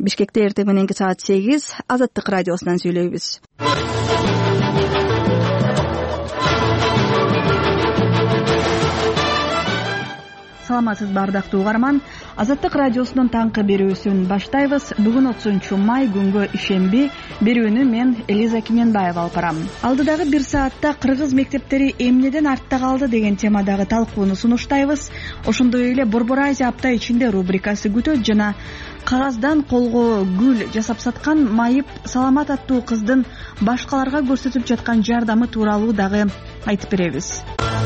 Бишкекте эртең мененки саат 8 Азаттык радиосунан сүйлөйбүз. Саламатсызбы ардактуу угарман. Азаттык радиосунун таңкы берүүсүн баштайбыз. Бүгүн 30 май күнгө ишемби. Берүүнү мен Элиза Кененбаева алып барам. Алдыдагы 1 саатта кыргыз мектептери эмнеден артта калды деген темадагы талкууну сунуштайбыз. Ошондой эле Борбор Азия апта ичинде рубрикасы күтөт жана кагаздан колго гүл жасап саткан Майып Саламат аттуу кыздын башкаларга көрсөтүп жаткан жардамы тууралуу дагы айтып беребиз.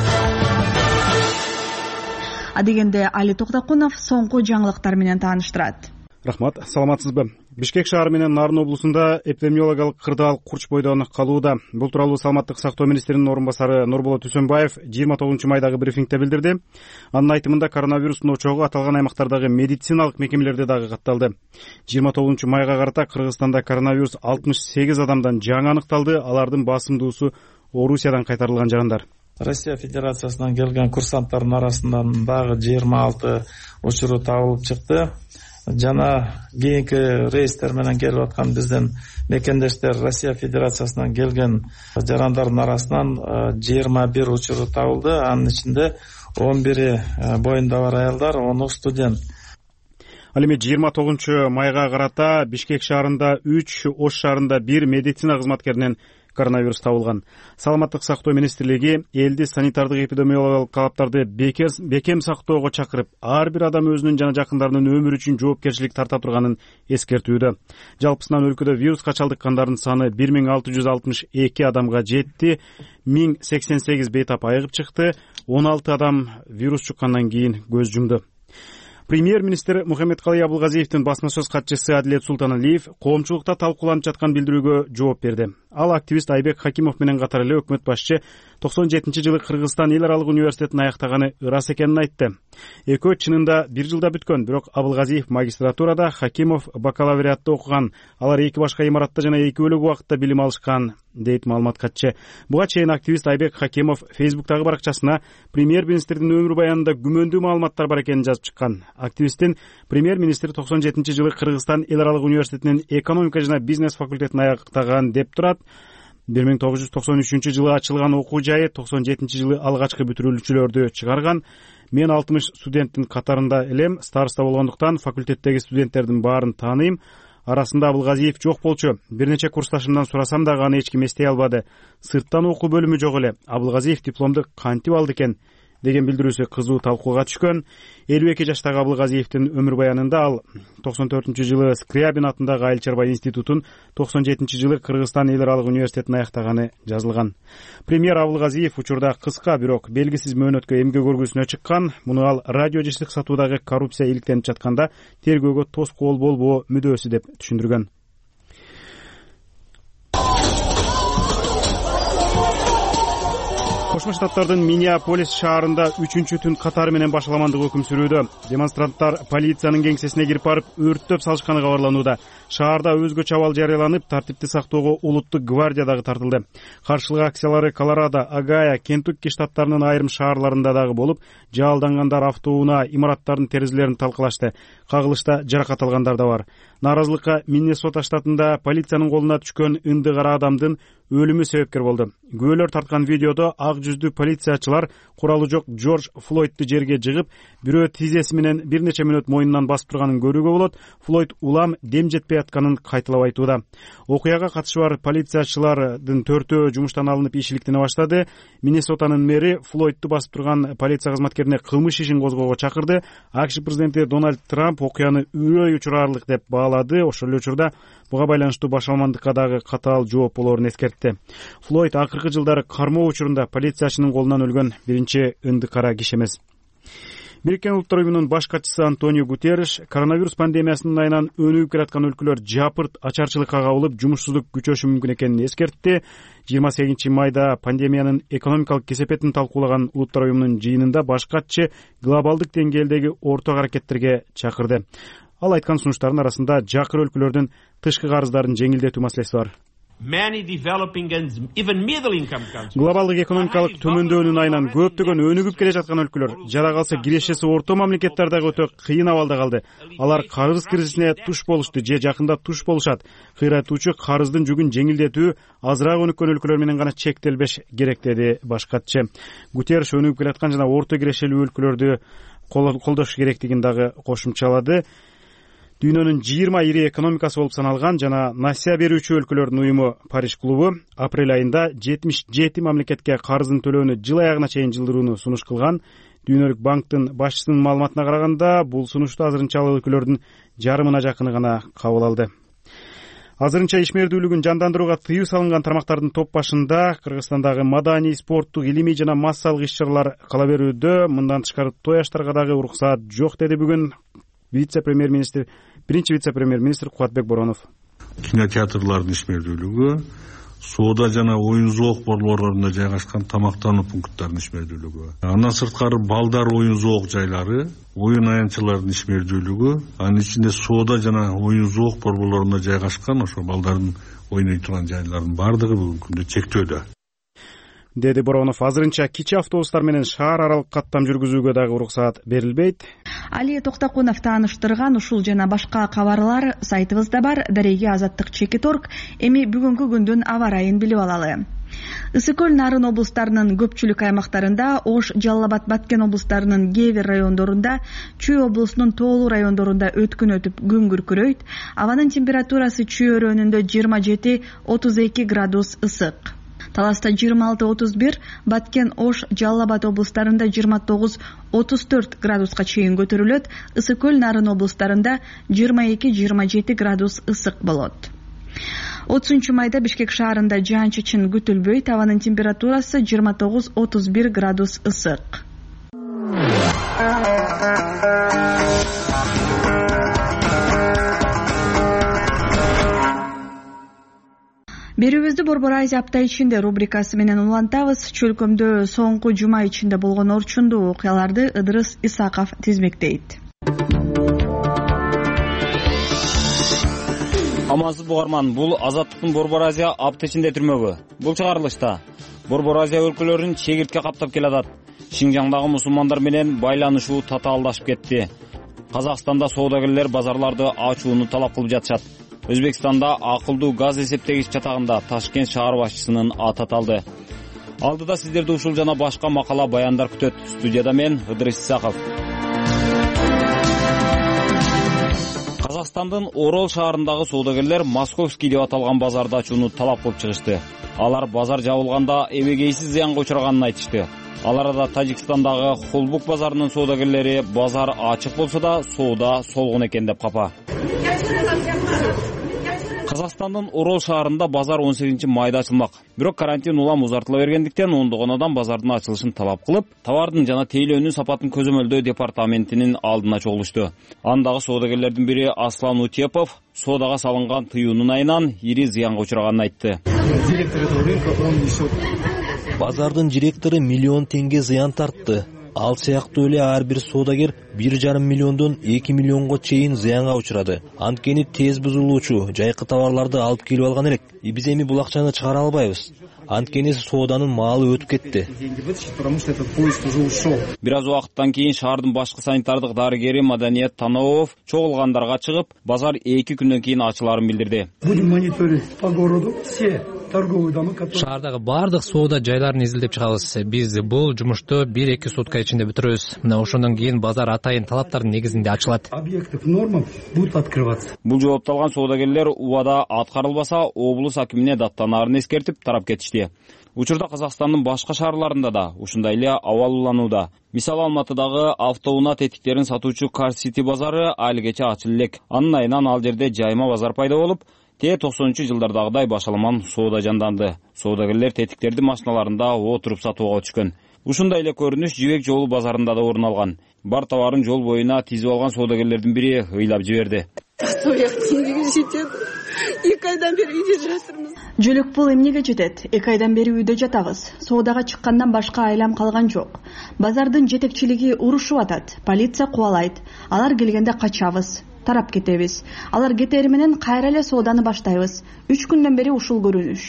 Адегенде Али Токтокунов соңку жаңылыктар менен тааныштырат. Рахмат, саламатсызбы? Бишкек шаары менен Нарын облусунда эпидемиологиялык кырдаал курч бойдон калууда. Бул тууралуу Саламаттык сактоо министринин орун басары Нурболот Үсөнбаев 29 майдагы брифингде билдирди. Анын айтымында коронавирустун очогу аталган аймактардагы медициналык мекемелерде дагы катталды. 29 майга карата Кыргызстанда коронавирус 68 адамдан жаңы аныкталды. Алардын басымдуусу Орусиядан кайтарылган жарандар. Россия Федерациясынан келген курсанттардын арасынан дагы 26 учуру табылып чыкты. Жана кийинки рейстер менен келип аткан биздин мекендештер Россия Федерациясынан келген жарандардын арасынан 21 учуру табылды. Анын ичинде 11 боюнда бар аялдар, 10 студент. Ал эми 29 майга карата Бишкек шаарында 3, Ош шаарында 1 медицина кызматкеринен коронавирус табылган. Саламаттык сактоо министрлиги элди санитардык эпидемиологиялык талаптарды бекем сактоого чакырып, ар бир адам өзүнүн жана жакындарынын өмүрү үчүн жоопкерчилик тарта турганын эскертүүдө. Жалпысынан өлкөдө вируска чалдыккандардын саны 1662 адамга жетти. 1088 бейтап айыгып чыкты. 16 адам вирус чуккандан кийин көз жумду. Премьер-министр Мухаммедкалый Абылгазиевдин басма сөз катчысы Адилет Султаналиев коомчулукта талкууланып жаткан билдирүүгө жооп берди. Ал активист Айбек Хакимов менен катар эле өкмөт башчы 97-жылы Кыргызстан эл аралык университетин аяктаганы ырас экенин айтты. Экөө чынында 1 жылда бүткөн, бирок Абылгазиев магистратурада, Хакимов бакалавриатта окуган. Алар эки башка имаратта жана эки бөлөк убакытта билим алышкан, дейт маалымат катчы. Буга чейин активист Айбек Хакимов Фейсбуктагы баракчасына премьер-министрдин өмүр баянында күмөндүү маалыматтар бар экенин жазып чыккан. Активисттин премьер-министр 97-жылы Кыргызстан эл аралык университетинин экономика жана бизнес факультетин аяктаган деп турат. 1993-жылы ачылган окуу жайы 97-жылы алгачкы бүтүрүүлчүлөрдү чыгарган. Мен 60 студенттин катарында элем, староста болгондуктан факультеттеги студенттердин баарын тааныйм. Арасында Абылгазиев жок болчу. Бир нече курсташымдан сурасам дагы аны эч ким эстей албады. Сырттан окуу бөлүмү жок эле. Абылгазиев дипломду кантип алды экен деген билдирүүсү кызуу талкууга түшкөн. 52 жаштагы Абылгазиевдин өмүр баянында ал 94-жылы Скрябин атындагы айыл чарба институтун, 97-жылы Кыргызстан эл аралык университетин аяктаганы жазылган. Премьер Абылгазиев учурда кыска, бирок белгисиз мөөнөткө эмгек көргүсүнө чыккан. Муну ал радио жыштык сатуудагы коррупция иликтенип жатканда тергөөгө тоскоол болбоо мүдөөсү деп түшүндүргөн. Кошмо Штаттардын Миннеаполис шаарында 3-чү түн катары менен башаламандык өкүм сүрүүдө. Демонстранттар полициянын кеңсесине кирип барып, өрттөп салышканы кабарланууда. Шаарда өзгөчө абал жарыяланып, тартипти сактоого улуттук гвардия дагы тартылды. Каршылык акциялары Колорадо, Огайо, Кентукки штаттарынын айрым шаарларында дагы болуп, жаалдангандар автоунаа, имараттардын терезелерин талкалашты. Кагылышта жаракат алгандар да бар. Нааразылыкка Миннесота штатында полициянын колуна түшкөн ынды кара адамдын өлүмү себепкер болду. Күбөлөр тарткан видеодо ак жүздүү полициячылар куралы жок Джордж Флойдду жерге жыгып, бирөө тизеси менен бир нече мүнөт мойнунан басып турганын көрүүгө болот. Флойд улам дем жетпей атканын кайталап айтууда. Окуяга катышы бар полициячылардын 4-өө жумуштан алынып ишиликтене баштады. Миннесотанын мэри Флойдду басып турган полиция кызматкерине кылмыш ишин козгоого чакырды. АКШ президенти Дональд Трамп окуяны үрөй учурарлык деп баалады. Ошол эле учурда буга байланыштуу башаламандыкка дагы катаал жооп болоорун эскертти. Флойд акыркы жылдары кармоо учурунда полициячынын колунан өлгөн биринчи ынды кара киши эмес. Бириккен Улуттар уюмунун баш катчысы Антонио Гутерриш коронавирус пандемиясынын айынан өнүгүп келаткан өлкөлөр жапырт ачарчылыкка кабылып, жумушсуздук күчөшү мүмкүн экенин эскертти. 28 майда пандемиянын экономикалык кесепетин талкуулаган Улуттар уюмунун жыйынында баш катчы глобалдык деңгээлдеги орток аракеттерге чакырды. Ал айткан сунуштардын арасында жакыр өлкөлөрдүн тышкы карыздарын жеңилдетүү маселеси бар. глобалдык экономикалык төмөндөөнүн айынан көптөгөн өнүгүп келе жаткан өлкөлөр жада калса кирешеси орто мамлекеттер дагы өтө кыйын абалда калды. Алар карыз кризисине туш болушту же жакында туш болушат. Кыйратуучу карыздын жүгүн жеңилдетүү азыраак өнүккөн өлкөлөр менен гана чектелбеш керек, деди баш катчы. Гутерриш өнүгүп келаткан жана орто кирешелүү өлкөлөрдү колдош керектигин дагы кошумчалады. Дүйнөнүн 20 ири экономикасы болуп саналган жана насия берүүчү өлкөлөрдүн уюму Париж клубу апрель айында 77 мамлекетке карызын төлөөнү жыл аягына чейин жылдырууну сунуш кылган. Дүйнөлүк банктын башчысынын маалыматына караганда, бул сунушту азырынча ал өлкөлөрдүн жарымына жакыны гана кабыл алды. Азырынча ишмердүүлүгүн жандандырууга тыюу салынган тармактардын топ башында Кыргызстандагы маданий, спорттук, илимий жана массалык иш-чаралар кала берүүдө. Мындан тышкары той аштарга дагы уруксаат жок, деди бүгүн биринчи вице-премьер-министр Кубатбек Боронов. Кинотеатрлардын ишмердүүлүгү, соода жана оюн зоок борборлорунда жайгашкан тамактануу пункттарынын ишмердүүлүгү. Андан сырткары балдар оюн зоок жайлары, оюн аянтчылардын ишмердүүлүгү, анын ичинде соода жана оюн зоок борборлорунда жайгашкан ошо балдардын ойной турган жайлардын бардыгы бүгүнкү күндө чектөөдө, деди Боронов. Азырынча кичи автобустар менен шаар аралык каттам жүргүзүүгө дагы уруксаат берилбейт. Али Токтокунов тааныштырган ушул жана башка кабарлар сайтыбызда бар. Дареги Азаттык Чекиторг. Эми бүгүнкү күндүн аба ырайын билип алалы. Ысык көл, Нарын облустарынын көпчүлүк аймактарында, Ош, Жалал Абад, Баткен облустарынын кээ бир райондорунда, Чүй облусунун тоолуу райондорунда өткүн өтүп күн күркүрөйт. Абанын температурасы Чүй өрөөнүндө 27-32 градус ысык. Таласта 26-31, Баткен, Ош, Жалал Абад облустарында 29-34 градуска чейин көтөрүлөт. Ысык көл, Нарын облустарында 22-27 градус ысык болот. 30-майда Бишкек шаарында жаан-чачын күтүлбөйт. Абанын температурасы 29-31 градус ысык. Берүүбүздү Борбор Азия апта ичинде рубрикасы менен улантабыз. Чөлкөмдө соңку жума ичинде болгон орчундуу окуяларды Ыдырыс Исаков тизмектейт. Амансыз бугарман, бул Азаттыктын Борбор Азия апта ичинде түрмөгү. Бул чыгарылышта Борбор Азия өлкөлөрүн чегиртке каптап келатат. Шинжаңдагы мусулмандар менен байланышуу татаалдашып кетти. Казакстанда соодагерлер базарларды ачууну талап кылып жатышат. Өзбекстанда акылдуу газ эсептегич чатагында Ташкент шаар башчысынын аты аталды. Алдыда сиздерди ушул жана башка макала баяндар күтөт. Студияда мен Ыдырыс Исаков. Казакстандын Орол шаарындагы соодагерлер Московский деп аталган базарды ачууну талап кылып чыгышты. Алар базар жабылганда эбегейсиз зыянга учраганын айтышты. Ал арада Тажикстандагы Холбук базарынын соодагерлери базар ачык болсо да соода солгун экен деп капа. Казакстандын Орол шаарында базар 18-майда ачылмак. Бирок карантин улам узартыла бергендиктен ондогон адам базардын ачылышын талап кылып, товардын жана тейлөөнүн сапатын көзөмөлдөө департаментинин алдына чогулушту. Андагы соодагерлердин бири Аслан Утепов соодага салынган тыюунун айынан ири зыянга учраганын айтты. Базардын директору миллион теңге зыян тартты. Ал сыяктуу эле ар бир соодагер 1,5 миллиондон 2 миллионго чейин зыянга учурады. Анткени тез бузулуучу жайкы товарларды алып келип алган элек. Биз эми бул акчаны чыгара албайбыз. Анткени сооданын маалы өтүп кетти. Бир аз убакыттан кийин шаардын башкы санитардык дарыгери Маданият Таноов чогулгандарга чыгып, базар 2 күндөн кийин ачыларын билдирди. Будем мониторить по городу все торговые дома, которые... Шаардагы бардык соода жайларын изилдеп чыгабыз. Биз бул жумушту 1-2 сутка ичинде бүтүрөбүз. Мына ошондон кийин базар атайын талаптардын негизинде ачылат. Объекты в нормах будут открываться. Бул жоопту алган соодагерлер убада аткарылбаса, облус акимине даттанаарын эскертип тарап кетишти. Учурда Казакстандын башка шаарларында да ушундай эле абал уланууда. Мисалы Алматыдагы автоунаа тетиктерин сатуучу Car City базары али кече ачылы элек. Анын айынан ал жерде жайма базар пайда болуп, 90-жылдардагыдай башаламан соода жанданды. Соодагерлер тетиктерди машиналарында отуруп сатууга түшкөн. Ушундай эле көрүнүш Жибек жолу базарында да орун алган. Бар товарын жол боюна тизип алган соодагерлердин бири ыйлап жиберди. Эки айдан бери үйдө жатырмыз. Жөлөк пул эмнеге жетет? 2 айдан бери үйдө жатабыз. Соодага чыккандан башка айлам калган жок. Базардын жетекчилиги урушуп атат. Полиция кубалайт. Алар келгенде качабыз. тарап кетебиз. Алар кетери менен кайра эле сооданы баштайбыз. 3 күндөн бери ушул көрүнүш.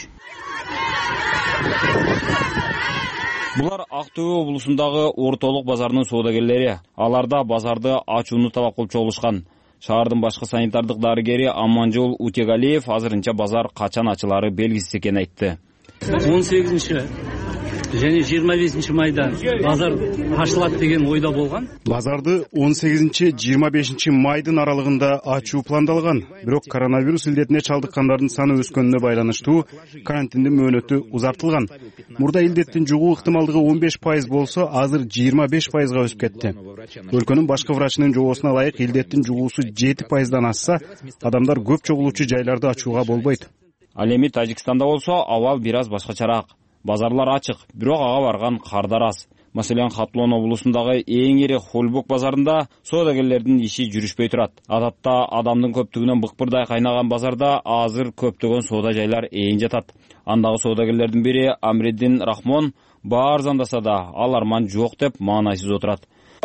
Булар Ақтөбе облусундагы ортолук базарынын соодагерлери. Аларда базарды ачууну талап кылып чогулушкан. Шаардын башкы санитардык дарыгери Аманжол Утегалиев азырынча базар качан ачылары белгисиз экенин айтты. 18 және 25 майда базар ачылат деген ойда болгон. Базарды 18-25 майдын аралыгында ачуу пландалган. Бирок коронавирус илдетине чалдыккандардын саны өскөнүнө байланыштуу карантиндин мөөнөтү узартылган. Мурда илдеттин жугуу ыктымалдыгы 15% болсо, азыр 25%га өсүп кетти. Өлкөнүн башкы врачынын жоосуна ылайык илдеттин жугуусу 7%дан асса, адамдар көп чогулуучу жайларды ачууга болбойт. Ал эми Тажикстанда болсо абал бир аз башкачараак. Базарлар ачык, бирок ага барган кардар аз. Маселен, Хатлон облусундагы эң ири Холбок базарында соодагерлердин иши жүрүшпөй турат. Адатта адамдын көптүгүнөн быкпырдай кайнаган базарда азыр көптөгөн соода жайлар ээн жатат. Андагы соодагерлердин бири Амреддин Рахмон баар зандаса да ал арман жок деп маанайсыз отурат.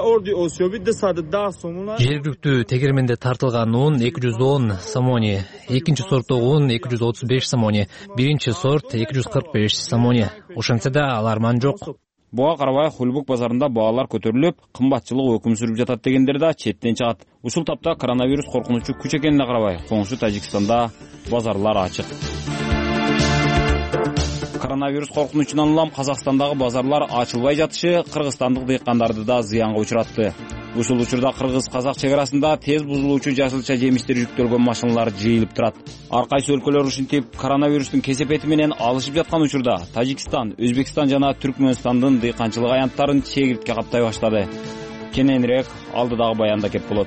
Жергиликтүү тегерменде тартылган ун 210 самони, экинчи сортту ун 235 самони, биринчи сорт 245 самони. Ошентсе да ал арман жок. Буга карабай Холбок базарында баалар көтөрүлүп, кымбатчылык өкүм сүрүп жатат дегендер да четтен чыгат. Ушул тапта коронавирус коркунучу күч экенине карабай, коңшу Тажикстанда базарлар ачык. Коронавирус коркунучунан улам Казакстандагы базарлар ачылбай жатышы кыргызстандык дыйкандарды да зыянга учуратты. Ушул учурда кыргыз-казак чек арасында тез бузулуучу жашылча жемиштер жүктөлгөн машиналар жыйылып турат. Ар кайсы өлкөлөр ушинтип коронавирустун кесепети менен алышып жаткан учурда Тажикстан, Өзбекстан жана Түркмөнстандын дыйканчылык аянттарын чегиртке каптай баштады. Кененирээк алдыдагы баянда кеп болот.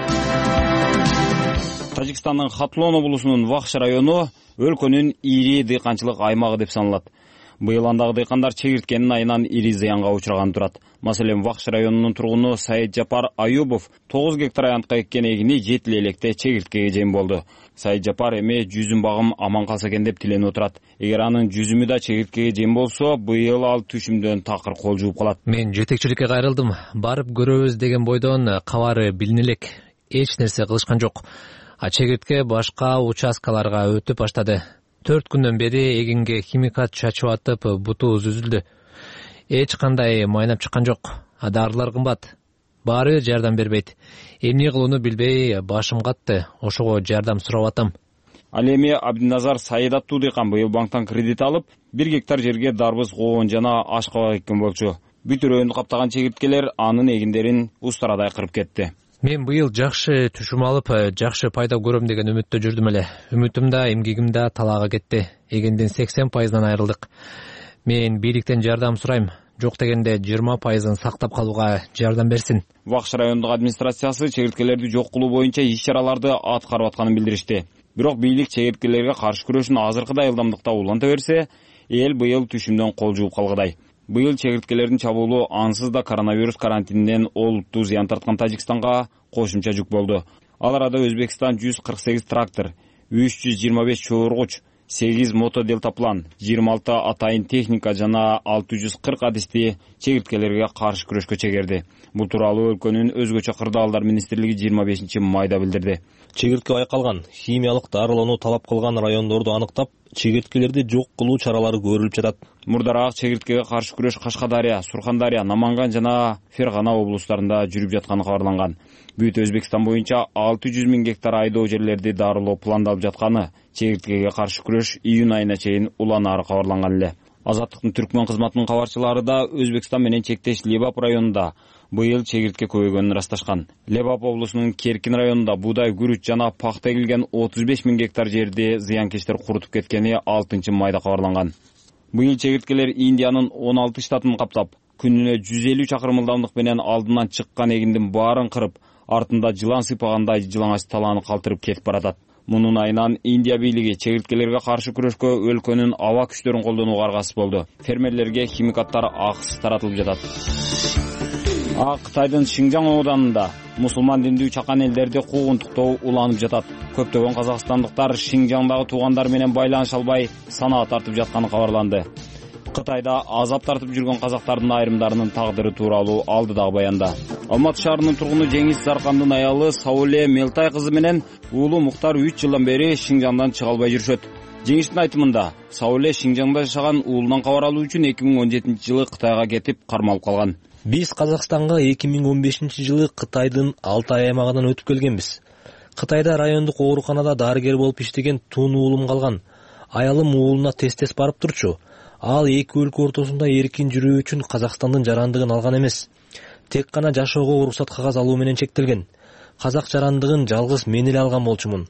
Тажикстандын Хатлон облусунун Вахш району өлкөнүн ири дыйканчылык аймагы деп саналат. Быйыл андагы дыйкандар чегирткенин айынан ири зыянга учураган турат. Маселен, Вахш районунун тургуну Саиджапар Аюбов 9 гектар аянтка эккен эгини жетил электе чегирткеге жем болду. Саиджапар эми 100 багым аман калса экен деп тиленип отурат. Эгер анын 100 да чегирткеге жем болсо, быйыл ал түшүмдөн такыр кол жууп калат. Мен жетекчиликке кайрылдым. Барып көрөбүз деген бойдон кабары билине элек. Эч нерсе кылышкан жок. Чегиртке башка участкаларга өтүп баштады. 4 күндөн бери эгинге химикат чачып атып, буту үзүлдү. Эч кандай майнап чыккан жок. Дарылар кымбат. Баары жардам бербейт. Эмне кылууну билбей башым катты. Ошого жардам сурап атам. Ал эми Абдиназар Саидаттуу дыйкан быйыл банктан кредит алып, 1 гектар жерге дарбыз, коон жана аш кабак эккен болчу. Бүт районду каптаган чегирткелер анын эгиндерин устарадай кырып кетти. Мен быйыл жакшы түшүм алып, жакшы пайда көрөм деген үмүттө жүрдүм эле. Үмүтүм да, эмгегим да талаага кетти. Эгиндин 80%дан айрылдык. Мен бийликтен жардам сурайм. Жок дегенде 20%ын сактап калууга жардам берсин. Вахш райондук администрациясы чегирткелерди жок кылуу боюнча иш-чараларды аткарып атканын билдиришти. Бирок бийлик чегирткелерге каршы күрөшүн азыркыдай ылдамдыкта уланта берсе, эл быйыл түшүмдөн кол жууп калгыдай. Быйыл чегирткелердин чабуулу ансыз да коронавирус карантининен олуттуу зыян тарткан Тажикстанга кошумча жүк болду. Ал арада Өзбекстан 148 трактор, 325 чогургуч, 8 мотодельтаплан, 26 атайын техника жана 640 адисти чегирткелерге каршы күрөшкө чегерди. Бул тууралуу өлкөнүн өзгөчө кырдаалдар министрлиги 25 майда билдирди. Чегиртке байкалган, химиялык дарылоону талап кылган райондорду аныктап, чегирткелерди жок кылуу чаралары көрүлүп жатат. Мурдараак чегирткеге каршы күрөш Кашкадария, Сурхандария, Наманган жана Фергана облустарында жүрүп жатканы кабарланган. Бүт Өзбекстан боюнча 600 000 гектар айдоо жерлерди дарылоо пландалып жатканы, чегирткеге каршы күрөш июнь айына чейин уланары кабарланган эле. Азаттыктын түркмөн кызматынын кабарчылары да Өзбекстан менен чектеш Лебап районунда быйыл чегиртке көбөйгөнүн ырасташкан. Лебап облусунун Керкин районунда буудай, күрүч жана пахта эгилген 35 000 гектар жерди зыянкечтер курутуп кеткени 6 майда кабарланган. Быйыл чегирткелер Индиянын 16 штатын каптап, күнүнө 150 чакырым ылдамдык менен алдынан чыккан эгиндин баарын кырып, артында жылан сыйпагандай жалаңач талааны калтырып кетип баратат. Мунун айынан Индия бийлиги чегирткелерге каршы күрөшкө өлкөнүн аба күчтөрүн колдонууга аргасыз болду. Фермерлерге химикаттар акысыз таратылып жатат. Кытайдын Шинжаң ооданында мусулман диндүү чакан элдерди куугунтуктоо уланып жатат. Көптөгөн казакстандыктар Шинжаңдагы туугандар менен байланыша албай санаа тартып жатканы кабарланды. Кытайда азап тартып жүргөн казактардын айрымдарынын тагдыры тууралуу алдыдагы баянда. Алматы шаарынын тургуну Жеңиш Заркандын аялы Сауле Мелтай кызы менен уулу Муктар 3 жылдан бери Шинжаңдан чыга албай жүрүшөт. Жеңиштин айтымында, Сауле Шинжаңда жашаган уулунан кабар алуу үчүн 2017-жылы Кытайга кетип кармалып калган. Биз Казакстанга 2015-жылы Кытайдын Алтай аймагынан өтүп келгенбиз. Кытайда райондук ооруканада дарыгер болуп иштеген тун уулум калган. Аялым уулуна тез барып турчу. Ал эки өлкө ортосунда эркин жүрүү үчүн Казакстандын жарандыгын алган эмес. Тек гана жашоого уруксат кагаз алуу менен чектелген. Казак жарандыгын жалгыз мен эле алган болчумун.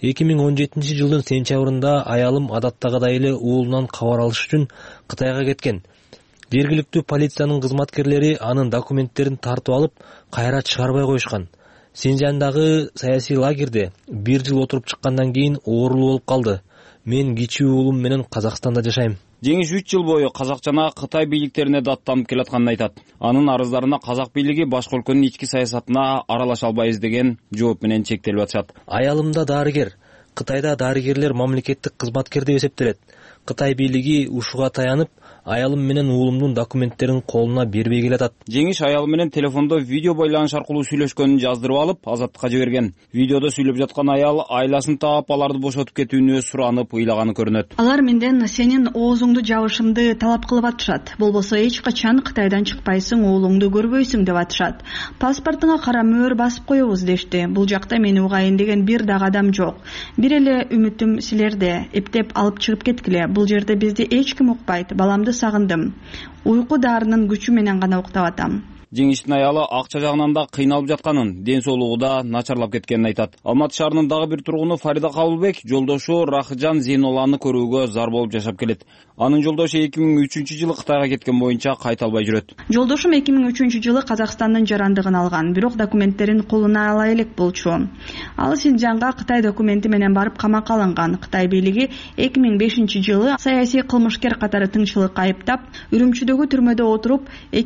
2017-жылдын сентябрында аялым адаттагыдай эле уулунан кабар алыш үчүн Кытайга кеткен. Жергиликтүү полициянын кызматкерлери анын документтерин тартып алып, кайра чыгарбай коюшкан. Синжандагы саясий лагерде 1 жыл отуруп чыккандан кийин оорулуу болуп калды. Мен кичүү уулум менен Казакстанда жашайм. Жеңиш 3 жыл бою казак жана Кытай бийликтерине даттанып келатканын айтат. Анын арыздарына казак бийлиги башка өлкөнүн ички саясатына аралаша албайбыз деген жооп менен чектелип атышат. Аялымда дарыгер. Кытайда дарыгерлер мамлекеттик кызматкер деп эсептелет. Кытай бийлиги ушуга таянып, аялым менен уулумдун документтерин колуна бербей келатат. Жеңиш аялы менен телефондо видео байланыш аркылуу сүйлөшкөнүн жаздырып алып, Азаттыкка жиберген. Видеодо сүйлөп жаткан аял айласын таап аларды бошотуп кетүүнү суранып ыйлаганы көрүнөт. Алар менден сенин оозуңду жабышымды талап кылып атышат. Болбосо эч качан Кытайдан чыкпайсың, уулуңду көрбөйсүң деп атышат. Паспортуңа кара мөөр басып коебуз дешти. Бул жакта мени угайын деген бир дагы адам жок. Бир эле үмүтүм силерде. Эптеп алып чыгып кеткиле. Бул жерде бизди эч ким укпайт. Баламды сагындым. Уйку дарынын күчү менен гана уктап атам. Жеңиштин аялы акча жагынан да кыйналып жатканын, ден соолугу да начарлап кеткенин айтат. Алматы шаарынын дагы бир тургуну Фарида Кабылбек жолдошу Рахыжан Зейнолланы көрүүгө зар болуп жашап келет. Анын жолдошу 2003-жылы Кытайга кеткен боюнча кайта албай жүрөт. Жолдошум 2003-жылы Казакстандын жарандыгын алган, бирок документтерин колуна ала элек болчу. Ал Синжанга Кытай документи менен барып камакка алынган. Кытай бийлиги 2005-жылы саясий кылмышкер катары тыңчылыкка айыптап, Үрүмчүдөгү түрмөдө отуруп,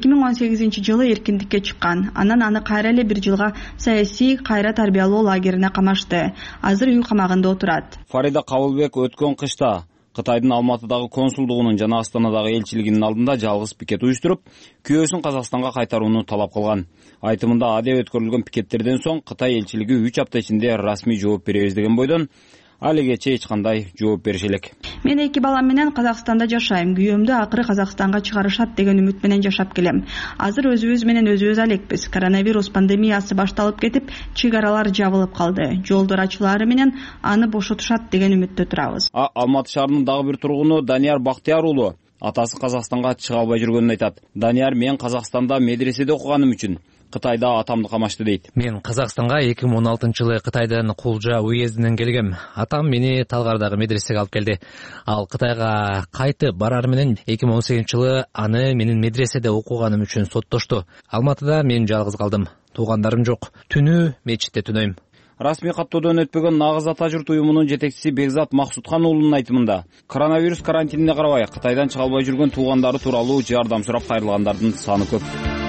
2018-жылы эркиндикке чыккан. Анан аны кайра эле 1 жылга саясий кайра тарбиялоо лагерине камашты. Азыр үй камагында отурат. Фарида Кабылбек өткөн кышта Кытайдын Алматыдагы консулдугунун жана Астанадагы элчилигинин алдында жалгыз пикет уюштуруп, күйөөсүн Казакстанга кайтарууну талап кылган. Айтымында адеп өткөрүлгөн пикеттерден соң Кытай элчилиги 3 апта ичинде расмий жооп беребиз деген бойдон алегече эч кандай жооп бериши элек. Мен 2 балам менен Казакстанда жашайм. Күйөөмдү акыры Казакстанга чыгарышат деген үмүт менен жашап келем. Азыр өзүбүз менен өзүбүз алекпиз. Коронавирус пандемиясы башталып кетип, чек аралар жабылып калды. Жолдор ачылары менен аны бошотушат деген үмүттө турабыз. Алматы шаарынын дагы бир тургуну Данияр Бактияр уулу атасы Казакстанга чыга албай жүргөнүн айтат. Данияр: мен Казакстанда медреседе окуганым үчүн Кытайда атамды камашты дейт. Мен Казакстанга 2016-жылы Кытайдан Кулжа уездинен келгем. Атам мени Талгардагы медресеге алып келди. Ал Кытайга кайтып барар менен 2018-жылы аны менин медреседе окуганым үчүн соттошту. Алматыда мен жалгыз калдым. Туугандарым жок. Түнү мечитте түнөйм. Расмий каттоодон өтпөгөн Нагыз ата журт уюмунун жетекчиси Бекзат Максутхан уулунун айтымында, коронавирус карантинине карабай Кытайдан чыга албай жүргөн туугандары тууралуу жардам сурап кайрылгандардын саны көп.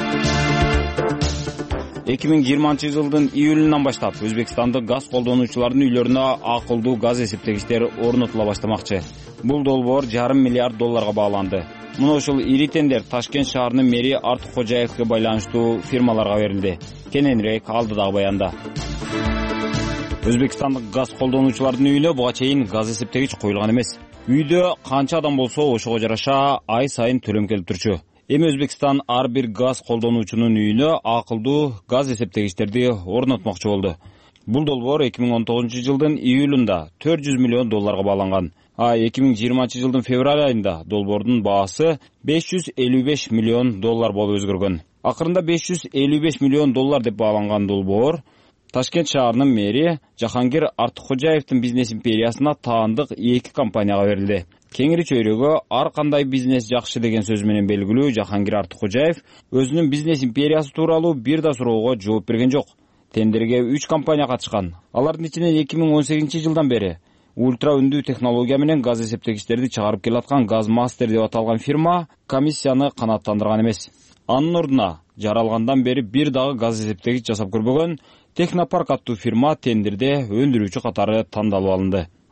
2020-жылдын июлунан баштап Өзбекстандык газ колдонуучулардын үйлөрүнө акылдуу газ эсептегичтер орнотула баштамакчы. Бул долбоор $500 миллиард бааланды. Муну ушул ири тендер Ташкент шаарынын мэри Артыккожаевге байланыштуу фирмаларга берилди. Кененирээк алдыдагы баянда. Өзбекстандык газ колдонуучулардын үйүнө буга чейин газ эсептегич коюлган эмес. Үйдө канча адам болсо ошого жараша ай сайын төлөм келип турчу. Эми Өзбекстан ар бир газ колдонуучунун үйүнө акылдуу газ эсептегичтерди орнотмокчу болду. Бул долбоор 2019-жылдын июлунда $400 миллион бааланган. 2020-жылдын февраль айында долбоордун баасы $555 миллион болуп өзгөргөн. Акырында $555 миллион деп бааланган долбоор Ташкент шаарынын мэри Жахангир Артыккожаевдин бизнес империясына таандык 2 компанияга берилди. Кеңири чөйрөгө ар кандай бизнес жакшы деген сөз менен белгилүү Жахангир Артыккожаев өзүнүн бизнес империясы тууралуу бир да суроого жооп берген жок. Тендерге 3 компания катышкан. Алардын ичинен 2018-жылдан бери ультра үндүү технология менен газ эсептегичтерди чыгарып келаткан Газмастер деп аталган фирма комиссияны канааттандырган эмес. Анын ордуна жаралгандан бери бир дагы газ эсептегич жасап көрбөгөн Технопарк аттуу фирма тендерде өндүрүүчү катары тандалып алынды.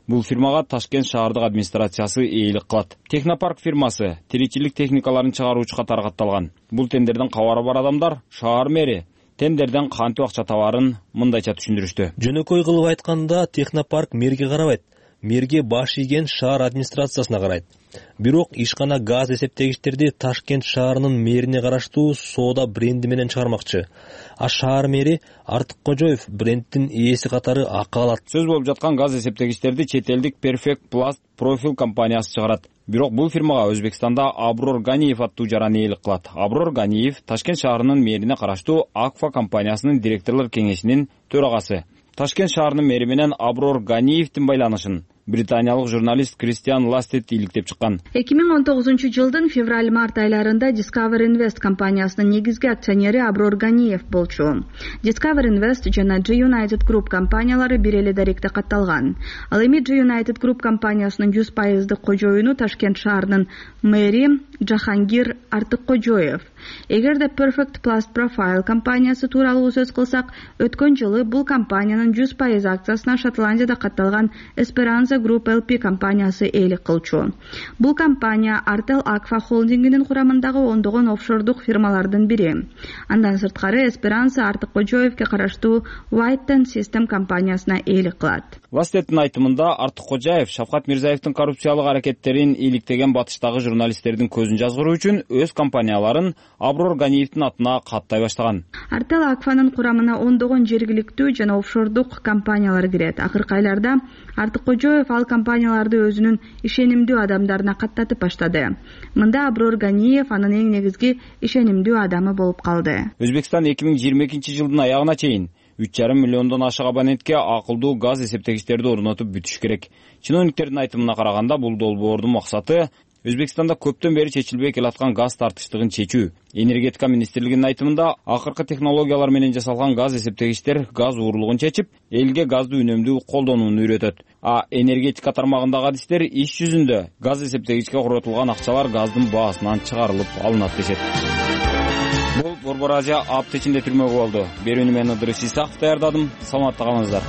Бул фирмага Ташкент шаардык администрациясы ээлик кылат. Технопарк фирмасы тиричилик техникаларын чыгаруучу катары катталган. Бул тендерден кабары бар адамдар шаар мэри тендерден кантип акча табарын мындайча түшүндүрүштү. Жөнөкөй кылып айтканда, Технопарк мэрге карабайт. Мэрге баш ийген шаар администрациясына карайт. Бирок ишкана газ эсептегичтерди Ташкент шаарынын мэрине караштуу Соода бренди менен чыгармакчы. А шаар мэри Артык Кожоев брендтин ээси катары акы алат. Сөз болуп жаткан газ эсептегичтерди чет элдик Perfect Plast Profil компаниясы чыгарат. Бирок бул фирмага Өзбекстанда Аброр Ганиев аттуу жаран ээлик кылат. Аброр Ганиев Ташкент шаарынын мэрине караштуу Акфа компаниясынын директорлор кеңешинин төрагасы. Ташкент шаарынын мэри менен Аброр Ганиевдин байланышын британиялык журналист Кристиан Ластет иликтеп чыккан. 2019-жылдын февраль-март айларында Discover Invest компаниясынын негизги акционери Аброр Ганиев болчу. Discover Invest жана G United Group компаниялары бир эле даректе катталган. Ал эми G United Group компаниясынын 100% кожоюну Ташкент шаарынын мэри Жахангир Артык Кожоев. Эгерде Perfect Plast Profile компаниясы тууралуу сөз кылсак, өткөн жылы бул компаниянын 100% акциясына Шотландияда катталган Esperanza Group LP компаниясы ээлик кылчу. Бул компания Artel Aqua холдингинин курамындагы ондогон офшордук фирмалардын бири. Андан сырткары Esperanza Артык Кожоевке караштуу White System компаниясына ээлик кылат. Ластеттин айтымында Артык Кожоев Шавкат Мирзаевдин коррупциялык аракеттерин иликтеген батыштагы журналисттердин көзүн жазгыруу үчүн өз компанияларын Аброр Ганиевдин атына каттай баштаган. Artel Aqua'нын курамына ондогон жергиликтүү жана офшордук компаниялар кирет. Акыркы айларда Артык Кожоев ал компанияларды өзүнүн ишенимдүү адамдарына каттатып баштады. Мында Аброр Ганиев анын эң негизги ишенимдүү адамы болуп калды. Өзбекстан 2022-жылдын аягына чейин 3,5 миллиондон ашык абонентке акылдуу газ эсептегичтерди орнотуп бүтүш керек. Чиновниктердин айтымына караганда, бул долбоордун максаты Өзбекстанда көптөн бери чечилбей келаткан газ тартыштыгын чечүү. Энергетика министрлигинин айтымында, акыркы технологиялар менен жасалган газ эсептегичтер газ уурулугун чечип, элге газды үнөмдүү колдонууну үйрөтөт. А энергетика тармагындагы адистер иш жүзүндө газ эсептегичке коротулган акчалар газдын баасынан чыгарылып алынат дешет. Бул Борбор Азия апта ичинде түрмөгө болду. Берүүнү мен Ыдырыс Исаков даярдадым. Саламатта калыңыздар.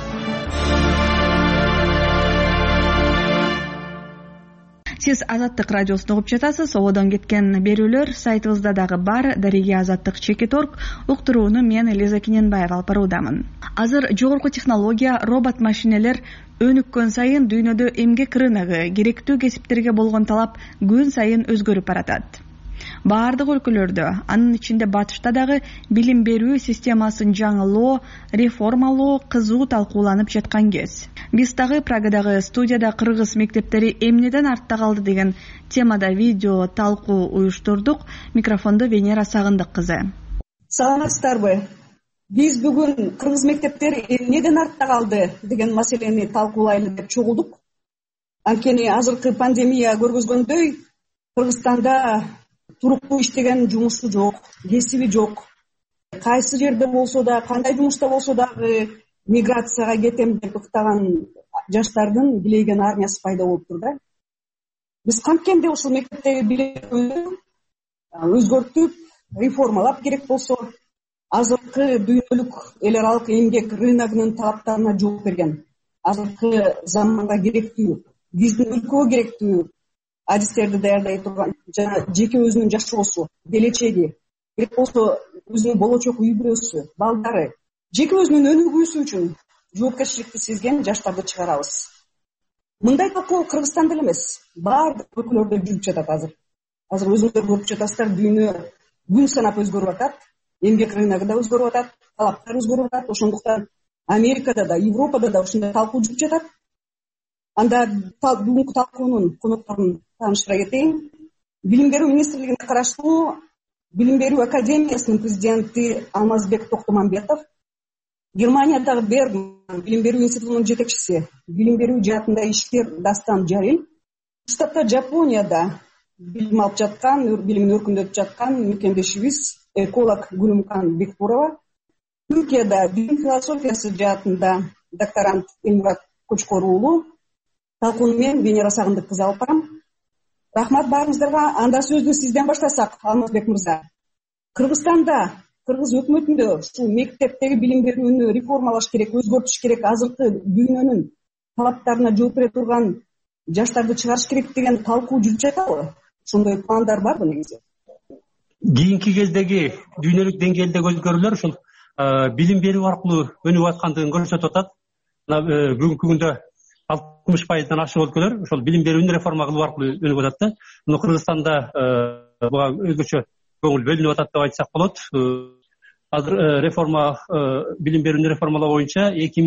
Сиз Азаттык радиосун угуп жатасыз. Ободон кеткен берүүлөр сайтыбызда дагы бар. Дареги Азаттык.org. Уктурууну мен Элиза Кененбаева алып баруудамын. Азыр жогорку технология, робот машинелер өнүккөн сайын дүйнөдө эмгек рыногу, керектүү кесиптерге болгон талап күн сайын өзгөрүп баратат. Баардык өлкөлөрдө, анын ичинде Батышта дагы билим берүү системасын жаңылоо, реформалоо кызуу талкууланып жаткан кез. Биз дагы Прагадагы студияда кыргыз мектептери эмнеден артта калды деген темада видео талкуу уюштурдук. Микрофондо Венера Сагындык кызы. Саламатсыздарбы? Биз бүгүн кыргыз мектептери эмнеден артта калды деген маселени талкуулайлы деп чогулдук. Анткени азыркы пандемия көргөзгөндөй, Кыргызстанда туруктуу иштеген жумушу жок, кесиби жок. Кайсы жерде болсо да, кандай жумушта болсо дагы миграцияга кетем деп ыктаган жаштардын билеген армиясы пайда болуп тур да. Биз канткенде ушул мектептеги билимди өзгөртүп, реформалап керек болсо, азыркы дүйнөлүк эл аралык эмгек рыногунун талаптарына жооп берген. Азыркы заманга керектүү, биздин өлкөгө керектүү адистерди даярдай турган жана жеке өзүнүн жашоосу, келечеги, керек болсо өзүнүн болочок үй бүлөсү, балдары, жеке өзүнүн өнүгүүсү үчүн жоопкерчиликти сезген жаштарды чыгарабыз. Мындай талкуу Кыргызстанда эле эмес, баардык өлкөлөрдө жүрүп жатат азыр. Азыр өзүңөр көрүп жатасыздар, дүйнө күн санап өзгөрүп атат, эмгек рыногу да өзгөрүп атат, талаптар өзгөрүп атат. Ошондуктан Америкада да, Европада да ушундай талкуу жүрүп жатат. Анда бүгүнкү талкуунун конокторун тааныштыра кетейин. Билим берүү министрлигине караштуу Билим берүү академиясынын президенти Алмазбек Токтомамбетов, Германиядагы Бергман билим берүү институтунун жетекчиси, билим берүү жаатында ишкер Дастан Жарил, штатта Жапонияда билим алып жаткан, билимин өркүндөтүп жаткан мекендешибиз эколог Гүлүмкан Бектурова, Түркияда билим философиясы жаатында докторант Элмурат Кочкор уулу, талкууну мен Венера Сагындык кызы алып барам. Рахмат баарыңыздарга. Анда сөздү сизден баштасак, Алмазбек мырза. Кыргызстанда, кыргыз өкмөтүндө ушул мектептеги билим берүүнү реформалаш керек, өзгөртүш керек. Азыркы дүйнөнүн талаптарына жооп бере турган жаштарды чыгарыш керек деген талкуу жүрүп жатабы? Ошондой пландар барбы негизи? Кийинки кездеги дүйнөлүк деңгээлдеги өзгөрүүлөр ушул билим берүү аркылуу өнүгүп аткандыгын көрсөтүп атат. Бүгүнкү күндө 60%-дан ашык өлкөлөр ошол билим берүүнү реформа кылуу аркылуу өнүгүп атат да. Мына Кыргызстанда буга өзгөчө көңүл бөлүнүп атат деп айтсак болот. Азыр реформа билим берүүнү реформалоо боюнча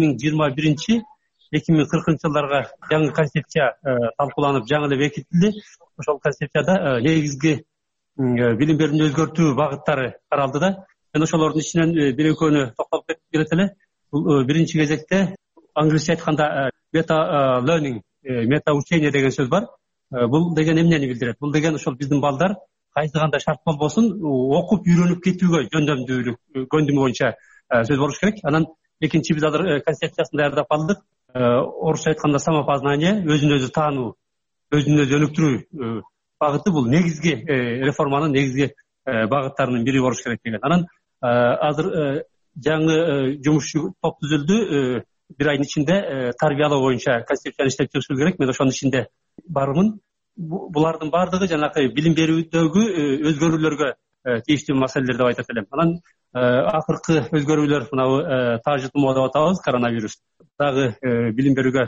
2021-2040 жылдарга жаңы концепция талкууланып, жаңы эле бекитилди. Ошол концепцияда негизги билим берүүнү өзгөртүү багыттары каралды да. Мен ошолордун ичинен бир экөөнү токтолуп кетип эле. Бул биринчи кезекте англисче айтканда мета learning, мета учение деген сөз бар. Бул деген эмнени билдирет? Бул деген ошол биздин балдар кайсы кандай шарт болбосун окуп үйрөнүп кетүүгө жөндөмдүү боюнча сөз болуш керек. Анан экинчи биз азыр концепциясын даярдап алдык. Орусча айтканда самопознание, өзүн өзү таануу, өзүн өзү өнүктүрүү багыты бул негизги реформанын негизги багыттарынын бири болуш керек деген. Анан азыр жаңы жумушчу топ түзүлдү. Бир айдын ичинде тарбиялоо боюнча концепцияны иштеп чыгышыбыз керек. Мен ошонун ичинде бармын. Булардын баардыгы жанагы билим берүүдөгү өзгөрүүлөргө тийиштүү маселелер деп айтат элем. Анан акыркы өзгөрүүлөр мына тажытуу деп атабыз, коронавирус дагы билим берүүгө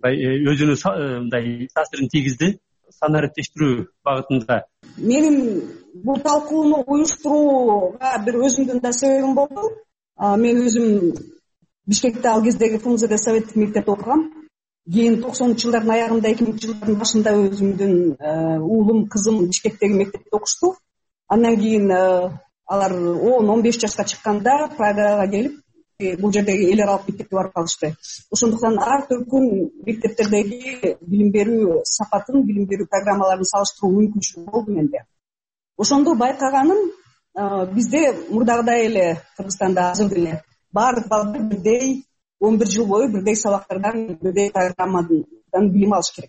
өзүнүн мындай таасирин тийгизди. Санариптештирүү багытында. Менин бул талкууну уюштурууга бир өзүмдүн да себебим болду. Мен өзүм Бишкекте ал кездеги ФМЗД советтик мектепте окугам. Кийин 90 жылдардын аягында, 2000 жылдардын башында өзүмдүн уулум, кызым Бишкектеги мектепте окушту. Андан кийин алар 10-15 жашка чыкканда Прагага келип, бул жердеги эл аралык мектепке барып калышты. Ошондуктан ар түркүн мектептердеги билим берүү сапатын, билим берүү программаларын салыштыруу мүмкүнчүлүгү болду менде. Ошондо байкаганым, бизде мурдагыдай эле Кыргызстанда азыр деле баардык балдар бирдей 11 жыл бою бирдей сабактардан, бирдей программадан билим алыш керек.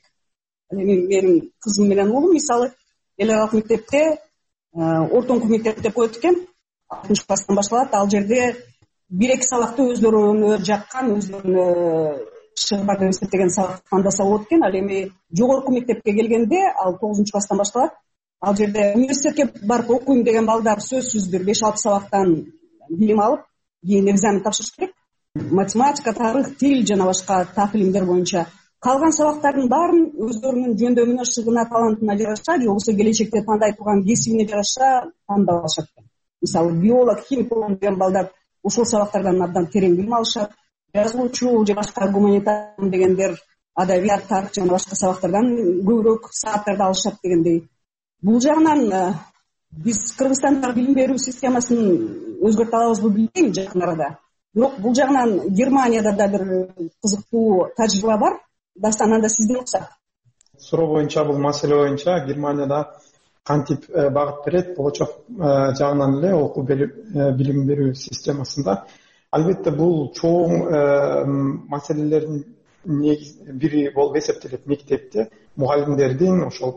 Менин кызым менен уулум мисалы эл аралык мектепте, ортоңку мектеп деп коет экен, 6 класстан башталат. Ал жерде 1-2 сабакты өздөрүнө жаккан, өздөрүнө шыгы бар деп эсептеген сабакты тандаса болот экен. Ал эми жогорку мектепке келгенде ал 9 класстан башталат. Ал жерде университетке барып окуйм деген балдар сөзсүз бир 5-6 сабактан билим алып, кийин экзамен тапшырыш керек. Математика, тарых, тил жана башка так илимдер боюнча калган сабактардын баарын өздөрүнүн жөндөмүнө, шыгына, талантына жараша, же болбосо келечекте тандай турган кесибине жараша тандап алышат. Мисалы биолог, химик деген балдар ушул сабактардан абдан терең билим алышат. Жазуучу же башка гуманитар дегендер адабият, тарых жана башка сабактардан көбүрөөк сааттарды алышат дегендей. Бул жагынан биз Кыргызстандагы билим берүү системасын өзгөртө алабызбы билбейм жакын арада. Бирок бул жагынан Германияда да бир кызыктуу тажрыйба бар. Дастан, анда сиздин оксак. Суроо боюнча, бул маселе боюнча Германияда кантип багыт берет болочок жагынан эле окуу билим берүү системасында. Албетте бул чоң маселелердин бири болуп эсептелет мектепте. Мугалимдердин ошол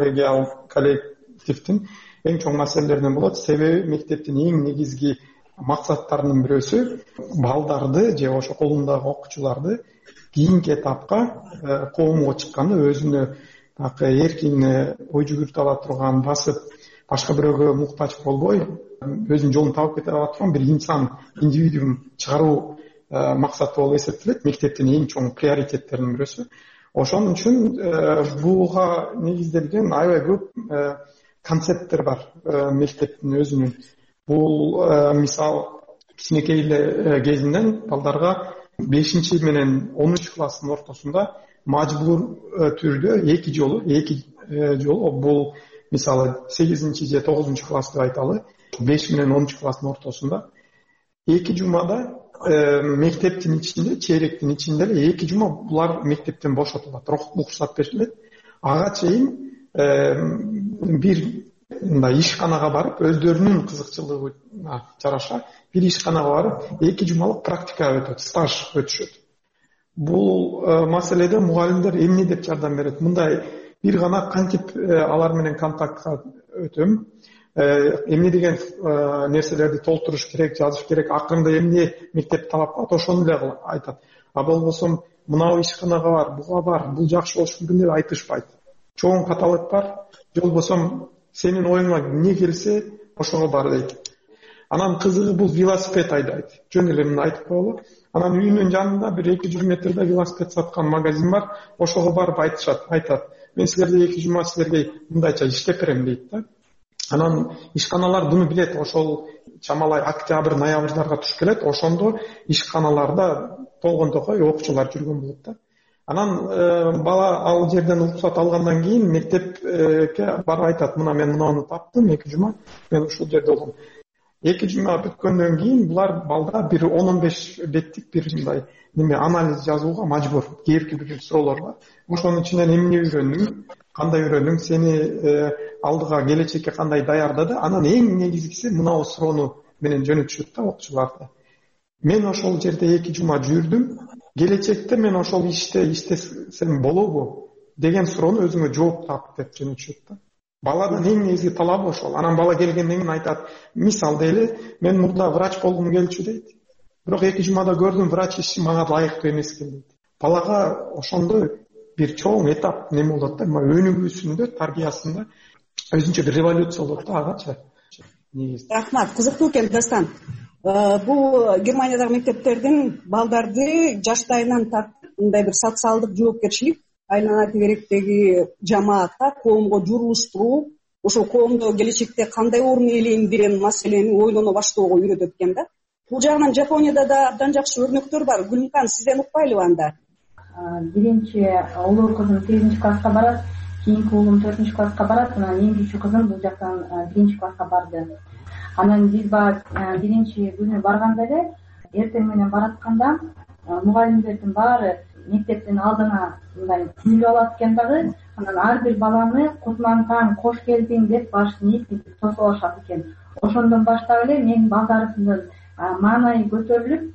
коллективдин эң чоң маселелеринен болот. Себеби мектептин эң негизги максаттарынын бирөөсү балдарды же ошо колундагы окуучуларды кийинки этапка коомго чыкканда өзүнө эркин ой жүгүртө ала турган, басып башка бирөөгө муктач болбой өзүнүн жолун таап кете ала турган бир инсан, индивидуум чыгаруу максаты болуп эсептелет. Мектептин эң чоң приоритеттеринин бирөөсү. Ошон үчүн буга негизделген аябай көп концепттер бар мектептин өзүнүн. Бул мисал кичинекей эле кезинен балдарга 5 менен 10 класстын ортосунда мажбур түрдө 2 жолу бул мисалы 8 же 9 класс деп айталы, 5 менен 10 класстын ортосунда 2 жумада мектептин ичинде, чейректин ичинде эле 2 жума булар мектептен бошотулат, уруксат берилет. Ага чейин бир мындай ишканага барып, өздөрүнүн кызыкчылыгына жараша бир ишканага барып 2 жумалык практика өтөт, стаж өтүшөт. Бул маселеде мугалимдер эмне деп жардам берет? Мындай бир гана кантип алар менен контактка өтөм, эмне деген нерселерди толтуруш керек, жазыш керек, акырында эмне мектеп талап кылат, ошону эле айтат. болбосо мынау ишканага бар, буга бар, бул жакшы болуш мүмкүн деп айтышпайт. Чоң каталык бар, же болбосо сенин оюңа эмне келсе ошого бар дейт. Анан кызыгы бул велосипед айдайт. Жөн эле мына айтып коелу. Анан үйүнүн жанында бир 200 метрде велосипед саткан магазин бар, ошого барып айтат. Мен силерге 2 жума силерге мындайча иштеп берем дейт да. Анан ишканалар буну билет. Ошол чамалай октябрь, ноябрьдарга туш келет. Ошондо ишканаларда толгондокой окуучулар жүргөн болот да. Анан бала ал жерден уруксат алгандан кийин мектепке барып айтат, мына мен мынаны таптым 2 жума, мен ушул жерде болдум. 2 жума бүткөндөн кийин булар балда бир 10-15 беттик бир мындай неме анализ жазууга мажбур. Кээки бир суроолор бар. Ошонун ичинен эмне үйрөндүң, кандай үйрөндүң, сени алдыга келечекке кандай даярдады. Анан эң негизгиси мынау суроону менен жөнөтүшөт да окуучуларды. Мен ошол жерде 2 жума жүрдүм. Келечекте мен ошол иштесем болобу деген суроону өзүңө жооп тап деп жөнөтүшөт да. Баланын эң негизги талабы ошол. Анан бала келгенден кийин айтат, мисал дейли, мен мурда врач болгум келчү дейт. Бирок 2 жумада көрдүм, врач иши мага ылайыктуу эмес экен дейт. Балага ошондой бир чоң этап неме болот да, өнүгүүсүндө, тарбиясында өзүнчө бир революция болот да агачы. Рахмат, кызыктуу экен Дастан. Бул Германиядагы мектептердин балдарды жаштайынан тартып, мындай бир социалдык жоопкерчилик, айлана тегеректеги жамаатка, коомго журуштуруу, ошол коомдо келечекте кандай орун ээлейм деген маселени ойлоно баштоого үйрөтөт экен да. Бул жагынан Жапонияда да абдан жакшы өрнөктөр бар. Гүлүмкан, сизден укпайлыбы анда? Биринчи улуу кызым 8 класска барат, кийинки уулум 4 класска барат, анан эң кичүү кызым бул жактан 1 класска барды. Анан биз биринчи күнү барганда эле эртең менен баратканда мугалимдердин баары мектептин алдына мындай тизилип алат экен дагы. Анан ар бир баланы кутман таң, кош келдиң деп башын ийип тосуп алышат экен. Ошондон баштап эле менин балдарымдын маанайы көтөрүлүп,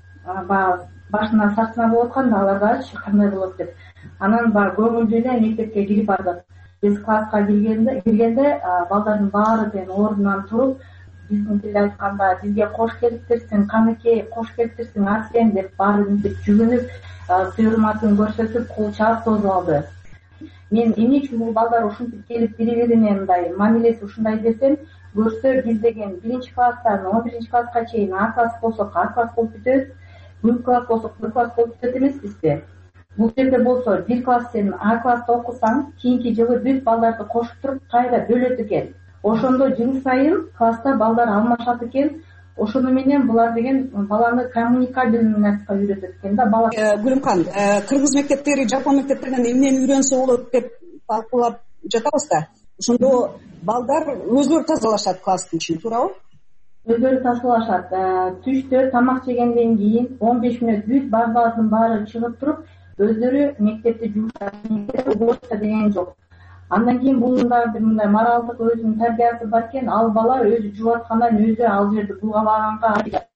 башына сартына болуп атканда аларга кандай болот деп. Анан көңүлдүү эле мектепке кирип бардык. Биз класска киргенде балдардын баары тең ордунан туруп, биздин тилде айтканда бизге кош келиптирсиң, каныкей, кош келиптирсиң, Арсен деп баары мынтип жүгүнүп, сый-урматын көрсөтүп, кол чаап созуп алды. Мен эмне үчүн бул балдар ушинтип келип бири-бирине мындай мамилеси ушундай десем, көрсө биз деген 1 класстан 11 класска чейин А класс болсок А класс болуп бүтөбүз, Б класс болсок Б класс болуп бүтөт эмеспизби? Бул жерде болсо 1 класс сен А класста окусаң, кийинки жылы бүт балдарды кошуп туруп кайра бөлөт экен. Ошондо жыл сайын класста балдар алмашат экен. Ошону менен булар деген баланы коммуникабельный нерсеге үйрөтөт экен да. Бала Гүлүмкан, кыргыз мектептери Жапон мектептеринен эмнени үйрөнсө болот деп талкуулап жатабыз да. Ошондо балдар өзүлөрү тазалашат класстын ичин, туурабы? Өзүлөрү тазалашат. Түштө тамак жегенден кийин 15 мүнөт бүт балдардын баары чыгып туруп, өздөрү мектепти жуушат. Уборка деген жок. Андан кийин булда бир мындай моралдык өзүнүн тарбиясы бар экен. Ал бала өзү жууп аткандан өзү ал жерди булгабаганга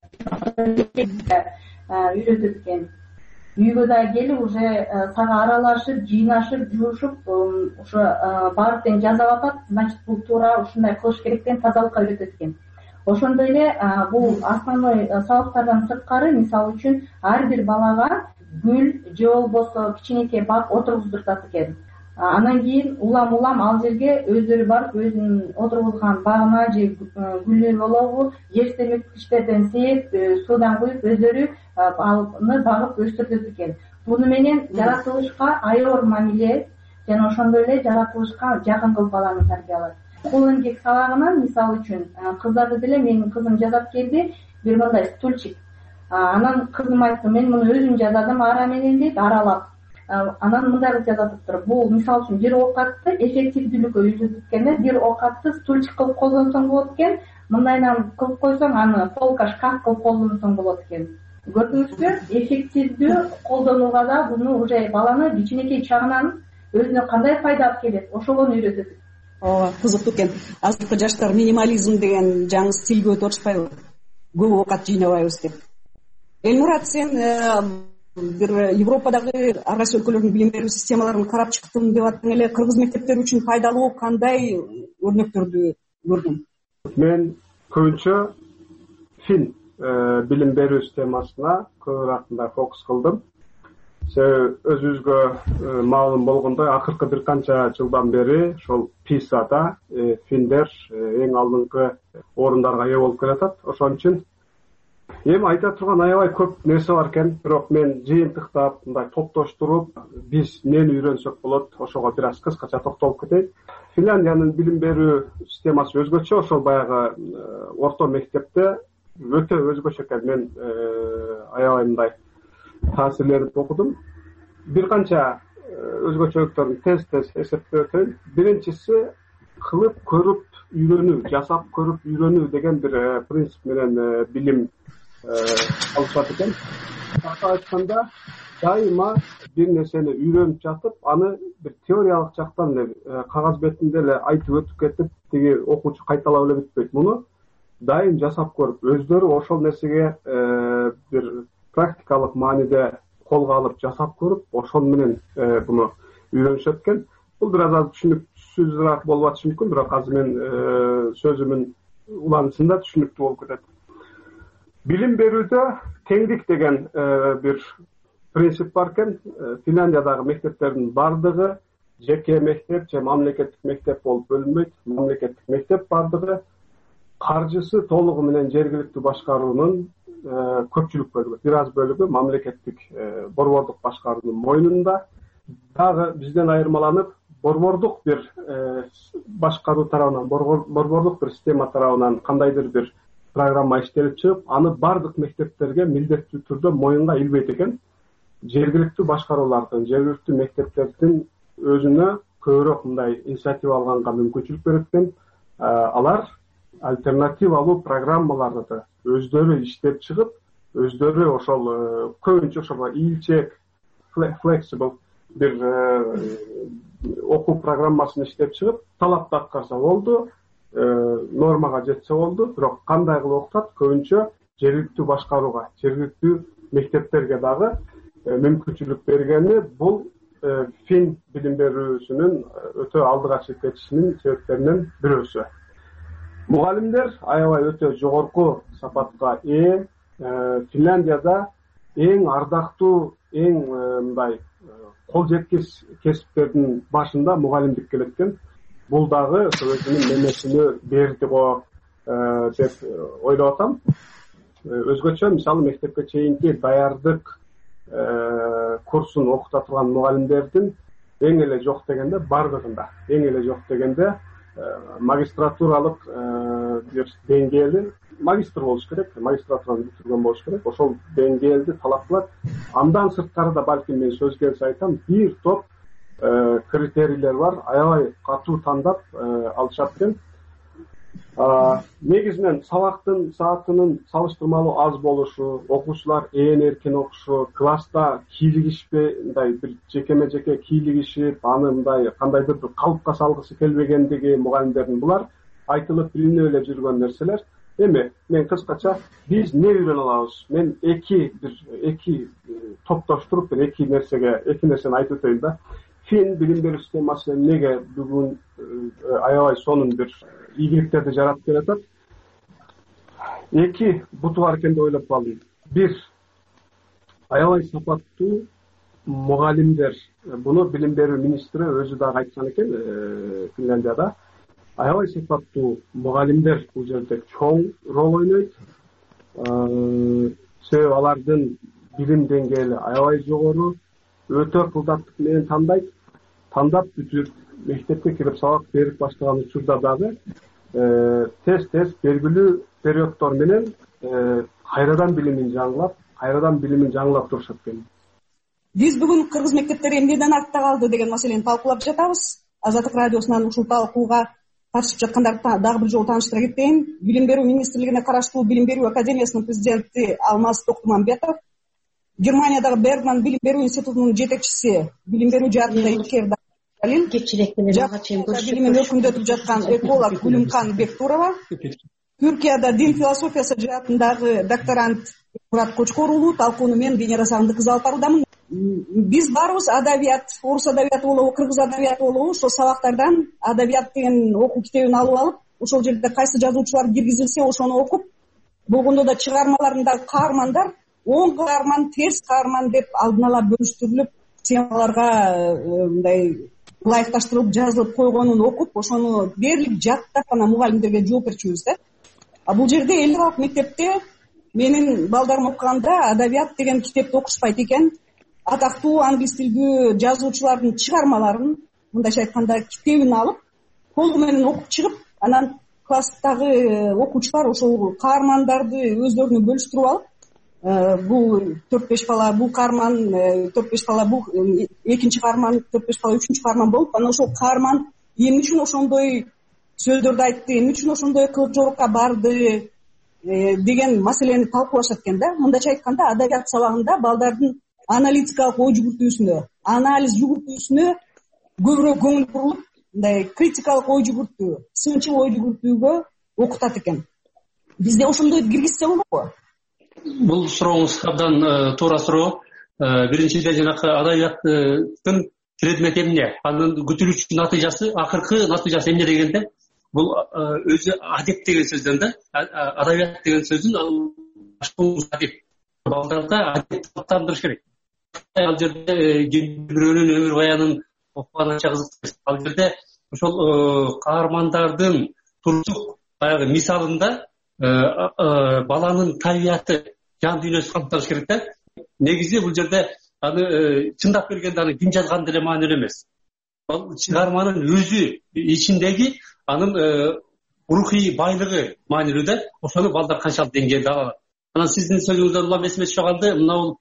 үйрөтөт экен. Үйгө да келип уже сага аралашып, жыйнашып, жуушуп, ошо баары тең жазап атат. Значит, бул туура ушундай кылыш керек деген тазалыкка үйрөтөт экен. Ошондой эле бул основной сабактардан сырткары, мисалы үчүн, ар бир балага гүл же болбосо кичинекей бак отургуздуртат экен. Анан кийин улам ал жерге өздөрү барып, өзүнүн отургузган багына же гүлү болобу, жер сермекичтерден сээп, суудан куюп, өздөрү аны багып өстүрүшөт экен. Буну менен жаратылышка аёр мамиле жана ошондой эле жаратылышка жакын кылып баланы тарбиялайт. Кол эмгек сабагынан, мисалы үчүн, кыздарды деле менин кызым жасап келди, бир мындай стульчик. Анан кызым айтты, мен муну өзүм жасадым, ара менен дейт, аралап. Анан мындай кылып жазатыптыр. Бул мисалы үчүн бир оокатты эффективдүүлүккө үйрөтөт экен. Бир оокатты стульчик кылып колдонсоң болот экен. Мындайдан кылып койсоң, аны полка, шкаф кылып колдонсоң болот экен. Көрдүңүзбү? Эффективдүү колдонууга да буну уже баланы кичинекей чагынан өзүнө кандай пайда алып келет, ошого үйрөтөт. Ооба, кызыктуу экен. Азыркы жаштар минимализм деген жаңы стилге өтүп атышпайбы? Көп оокат жыйнабайбыз деп. Элмурат, сен бир Европадагы ар кайсы өлкөлөрдүн билим берүү системаларын карап чыктым деп аттың эле. Кыргыз мектептери үчүн пайдалуу кандай өрнөктөрдү көрдүң? Мен көбүнчө фин билим берүү системасына көбүрөөк фокус кылдым. себеби өзүбүзгө маалым болгондой акыркы бир канча жылдан бери ошол писада финдер эң алдыңкы орундарга ээ болуп келатат. Ошон үчүн эми айта турган аябай көп нерсе бар экен, бирок мен жыйынтыктап мындай топтоштуруп биз эмнени үйрөнсөк болот, ошого бир аз кыскача токтолуп кетейин. Финляндиянын билим берүү системасы өзгөчө. Ошол баягы орто мектепте өтө өзгөчө экен. Мен аябай мындай таасирленип окудум. Бир канча өзгөчөлүктөрүн тез эсептеп өтөйүн. Биринчиси кылып көрүп үйрөнүү, жасап көрүп үйрөнүү деген бир принцип менен билим алышат экен. Кыска айтканда, дайыма бир нерсени үйрөнүп жатып, аны бир теориялык жактан эле кагаз бетинде эле айтып өтүп кетип, тиги окуучу кайталап эле бүтпөйт. Муну дайым жасап көрүп, өздөрү ошол нерсеге бир практикалык мааниде колго алып жасап көрүп, ошон менен буну үйрөнүшөт экен. Бул бир аз түшүнүксүзүрөөк болуп атышы мүмкүн, бирок азыр мен сөзүмүн уланысында түшүнүктүү болуп кетет. Билим берүүдө теңдик деген бир принцип бар экен. Финляндиядагы мектептердин бардыгы жеке мектеп же мамлекеттик мектеп болуп бөлүнбөйт. Мамлекеттик мектеп бардыгы каржысы толугу менен жергиликтүү башкаруунун көпчүлүк бөлүгү, бир аз бөлүгү мамлекеттик борбордук башкаруунун мойнунда. Дагы бизден айырмаланып, борбордук бир башкаруу тарабынан, борбордук бир система тарабынан кандайдыр бир программа иштелип чыгып, аны бардык мектептерге милдеттүү түрдө моюнга илбейт экен. Жергиликтүү башкаруулардын, жергиликтүү мектептердин өзүнө көбүрөөк мындай инициатива алганга мүмкүнчүлүк берет экен. Алар альтернативалуу программаларды өздөрү иштеп чыгып, өздөрү ошол көбүнчө ошого ийилчээк, flexible бир окуу программасын иштеп чыгып, талапты аткарса болду, нормага жетсе болду. Бирок кандай кылып окутат? Көбүнчө жергиликтүү башкарууга, жергиликтүү мектептерге дагы мүмкүнчүлүк бергени бул фин билим берүүсүнүн өтө алдыга чыгып кетишинин себептеринен бирөөсү. Мугалимдер аябай өтө жогорку сапатка ээ. Финляндияда эң ардактуу, эң мындай кол жеткис кесиптердин башында мугалимдик келет экен. Бул дагы өзүнүн мемесине берди го деп ойлоп атам. Өзгөчө мисалы мектепке чейинки даярдык курсун окута турган мугалимдердин эң эле жок дегенде бардыгында, эң эле жок дегенде магистратуралык бир деңгээли магистр болуш керек, магистратураны бүтүргөн болуш керек. Ошол деңгээлди талап кылат. Андан сырткары да балким мен сөз келсе айтам, бир топ критерийлер бар, аябай катуу тандап алышат экен. Негизинен сабактын саатынын салыштырмалуу аз болушу, окуучулар эркин окушу, класста кийлигишпей, мындай бир жекеме жеке кийлигишип, аны мындай кандайдыр бир калыпка салгысы келбегендиги мугалимдердин, булар айтылып билинип эле жүргөн нерселер. Эми мен кыскача биз эмне үйрөнө алабыз? Мен эки топтоштуруп бир эки нерсени айтып өтөйүн да. Фин билим берүү системасы эмнеге бүгүн аябай сонун бир ийгиликтерди жаратып келатат? Эки буту бар экен деп ойлоп калдым. Бир, аябай сапаттуу мугалимдер. Буну билим берүү министри өзү дагы айткан экен Финляндияда. Аябай сапаттуу мугалимдер бул жерде чоң рол ойнойт. Себеби алардын билим деңгээли аябай жогору, өтө кылдаттык менен тандап бүтүп мектепке кирип сабак берип баштаган учурда дагы тез белгилүү периоддор менен кайрадан билимин жаңылап турушат экен. Биз бүгүн кыргыз мектептери эмнеден артта калды деген маселени талкуулап жатабыз. Азаттык радиосунан ушул талкууга катышып жаткандарды дагы бир жолу тааныштыра кетейин. Билим берүү министрлигине караштуу Билим берүү академиясынын президенти Алмаз Токтумамбетов, Германиядагы Бергман билим берүү институтунун жетекчиси, билим берүү жаатында ишкер билимин өкүмдөтүп жаткан эколог Гүлүмкан Бектурова, Түркияда дин философиясы жаатындагы докторант Мурат Кочкор уулу талкууну мен Венера Сагындыкызы алып баруудамын. Биз баарыбыз адабият, орус адабияты болобу, кыргыз адабияты болобу, ошол сабактардан адабият деген окуу китебин алып, ошол жерде кайсы жазуучулар киргизилсе ошону окуп, болгондо да чыгармаларындагы каармандар оң каарман, терс каарман деп алдын ала бөлүштүрүлүп, темаларга мындай ылайыкташтырылып жазылып койгонун окуп, ошону дээрлик жаттап анан мугалимдерге жооп берчүбүз да. А бул жерде элдик алып мектепте менин балдарым окуганда адабият деген китепти окушпайт экен. Атактуу англис тилдүү жазуучулардын чыгармаларын, мындайча айтканда китебин алып, колу менен окуп чыгып, анан класстагы окуучулар ошол каармандарды өздөрүнө бөлүштүрүп алып, бул 4-5 бала, бул каарман 4-5 бала, бул экинчи каарман 4-5 бала, үчүнчү каарман болуп, анан ошол каарман эмне үчүн ошондой сөздөрдү айтты, эмне үчүн ошондой кылык жорукка барды деген маселени талкуулашат экен да. Мындайча айтканда, адабият сабагында балдардын аналитикалык ой жүгүртүүсүнө, анализ жүгүртүүсүнө көбүрөөк көңүл бурулуп, мындай критикалык ой жүгүртүү, сынчыл ой жүгүртүүгө окутат экен. Бизде ошондойду киргизсе болобу? Бул сурооңуз абдан туура суроо. Биринчиден жанакы адабияттын предмети эмне, анын күтүлүүчү натыйжасы, акыркы натыйжасы эмне дегенде, бул өзү адеп деген сөздөн да, адабият деген сөздүн адеп. Балдарга адеп таттандырыш керек. Ал жерде бирөөнүн өмүр баянын окуган анча кызык. Ал жерде ошол каармандардын турмуштук баягы мисалында баланын табияты, жан дүйнөсү камтылыш керек да. Негизи бул жерде аны чындап келгенде аны ким жазган деле маанилүү эмес. Ал чыгарманын өзү ичиндеги анын рухий байлыгы маанилүү да. Ошону балдар канчалык деңгээлде алат. Анан сиздин сөзүңүздөн улам эсиме түшө калды. Мына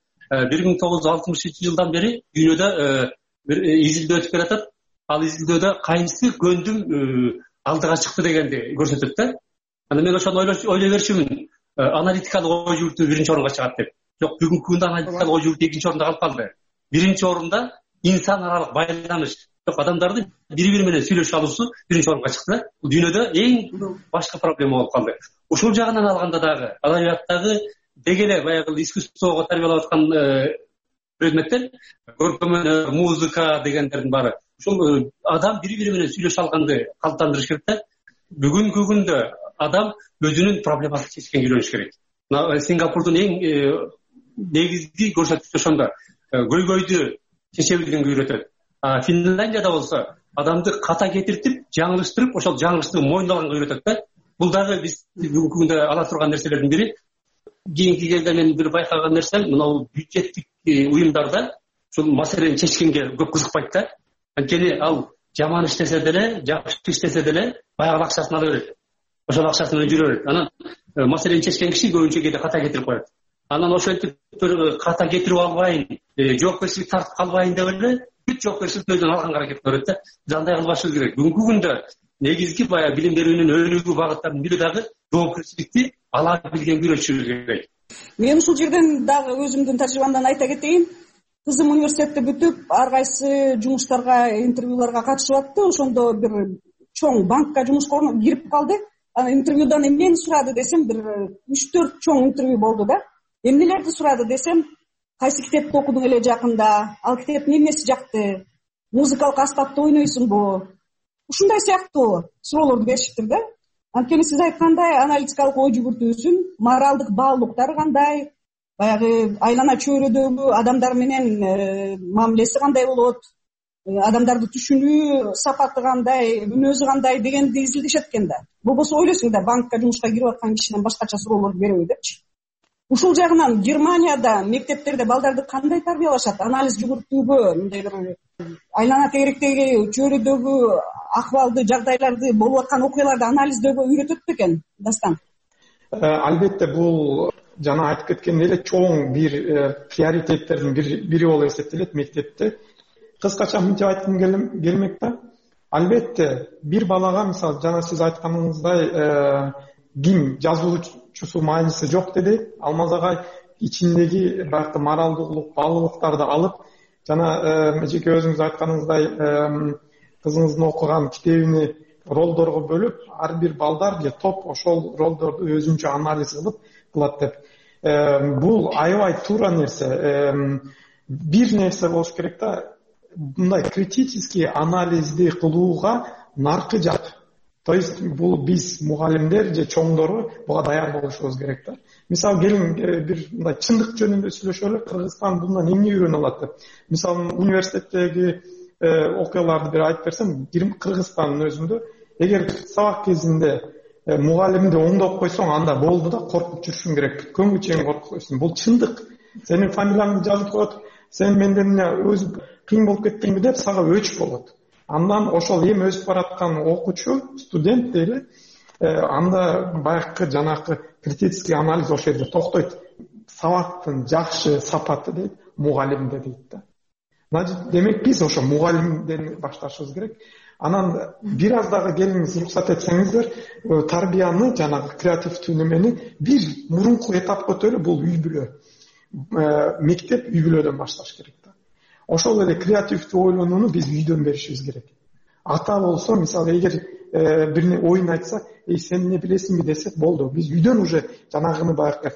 1960-жылдан бери дүйнөдө бир изилдөө өтүп келатат. Ал изилдөөдө кайсы көндүм алдыга чыкты дегенди көрсөтөт да. Анан мен ошону ойлой берчүмүн, аналитикалык ой жүгүртүү биринчи орунга чыгат деп. Жок, бүгүнкү күндө аналитикалык ой жүгүртүү экинчи орунда калып калды. Биринчи орунда инсан аралык байланыш, адамдардын бири-бири менен сүйлөшүп алуусу биринчи орунга чыкты. Бул дүйнөдө эң башкы проблема болуп калды. Ушул жагынан алганда дагы адабияттагы деги эле баягы искусствого тарбиялап аткан предметтер, көркөм өнөр, музыка дегендердин баары ушул адам бири-бири менен сүйлөшө алганды калыптандырыш керек да. Бүгүнкү күндө адам өзүнүн проблемасын чечкенге үйрөнүш керек. Сингапурдун эң негизги көрсөткүчү ошондо. Көйгөйдү чече билгенге үйрөтөт. Финляндияда болсо адамды ката кетиртип, жаңылыштырып, ошол жаңылыштыгын мойндаганга үйрөтөт да. Бул дагы биз бүгүнкү күндө ала турган нерселердин бири. Кийинки кезде мен бир байкаган нерсем, мына бюджеттик уюмдарда ушул маселени чечкенге көп кызыкпайт да. Анткени ал жаман иштесе деле, жакшы иштесе деле баягы акчасын ала берет. Ошол акчасы менен жүрө берет. Анан маселени чечкен киши көбүнчө кээде ката кетирип коет. Анан ошентип ката кетирип албайын, жоопкерчилик тартып калбайын деп эле бүт жоопкерчиликти өзүнөн алганга аракет көрөт да. Биз андай кылбашыбыз керек. Бүгүнкү күндө негизги баягы билим берүүнүн өнүгүү багыттарынын бири дагы жоопкерчиликти ала билгенге үйрөтүшүбүз керек. Мен ушул жерден дагы өзүмдүн тажрыйбамдан айта кетейин. Кызым университетти бүтүп, ар кайсы жумуштарга, интервьюларга катышып атты. Ошондо бир чоң банкка жумушка кирип калды. Анан интервьюдан эмнени сурады десем, бир 3-4 чоң интервью болду да. Эмнелерди сурады десем, кайсы китепти окудуң эле жакында, ал китептин эмнеси жакты, музыкалык аспапты ойнойсуңбу? Ушундай сыяктуу суроолорду беришиптир да. Анткени сиз айткандай, аналитикалык ой жүгүртүүсүн, моралдык баалуулуктары кандай, баягы айлана чөйрөдөгү адамдар менен мамилеси кандай болот, адамдарды түшүнүү сапаты кандай, мүнөзү кандай дегенди изилдешет экен да. Болбосо ойлойсуң да, банкка жумушка кирип аткан кишинен башкача суроолорду береби депчи. Ушул жагынан Германияда мектептерде балдарды кандай тарбиялашат? Анализ жүгүртүүгө, мындай бир айлана тегеректеги чөйрөдөгү акыбалды, жагдайларды, болуп аткан окуяларды анализдөөгө үйрөтөт бекен, Дастан? Албетте, бул жана айтып кеткендей эле чоң бир приоритеттердин бири болуп эсептелет мектепте. Кыскача мынтип айткым келмек да. Албетте, бир балага, мисалы, жана сиз айтканыңыздай, ким жазуучусу маанисі жок деди. Алмаз агай ичиндеги баягы моралдуулук, баалуулуктарды алып, жана жеке өзүңүз айтканыңыздай кызыңыздын окуган китебини ролдорго бөлүп, ар бир балдар же топ ошол ролдорду өзүнчө анализ кылат деп. Бул аябай туура нерсе. Бир нерсе болуш керек да, мындай критический анализди кылууга наркы жак. То есть бул биз мугалимдер же чоңдору буга даяр болушубуз керек да. Мисалы келин бир мындай чындык жөнүндө сүйлөшөлү. Кыргызстан bundan эмне үйрөнө алат деп. Мисалы университеттеги окуяларды бир айтып берсем, Кыргызстандын өзүндө эгер сабак кезинде мугалимди оңдоп койсоң, анда болду да, коркуп жүрүшүң керек. Көңгү чейин коркуп койсуң. Бул чындык. Сенин фамилияңды жазып коет, сен менден өзү кыйын болуп кеттиңби деп сага өч болот. Андан ошол эми өсүп бараткан окуучу, студент дейли, анда баягы жанакы критический анализ ошол жерде токтойт. Сабактын жакшы сапаты дейт, мугалимде дейт да. Значит, демек биз ошо мугалимден башташыбыз керек. Анан бир аз дагы келиңиз, уруксат этсеңиздер, тарбияны, жанагы креативдүү немени бир мурунку этапка өтөлү, бул үй бүлө. Мектеп үй бүлөдөн башташ керек да. Ошол эле креативдүү ойлонууну биз үйдөн беришибиз керек. Ата болсо, мисалы, эгер бир оюн айтса, сен эмне билесиңби десек болду. Биз үйдөн уже жанагыны баягы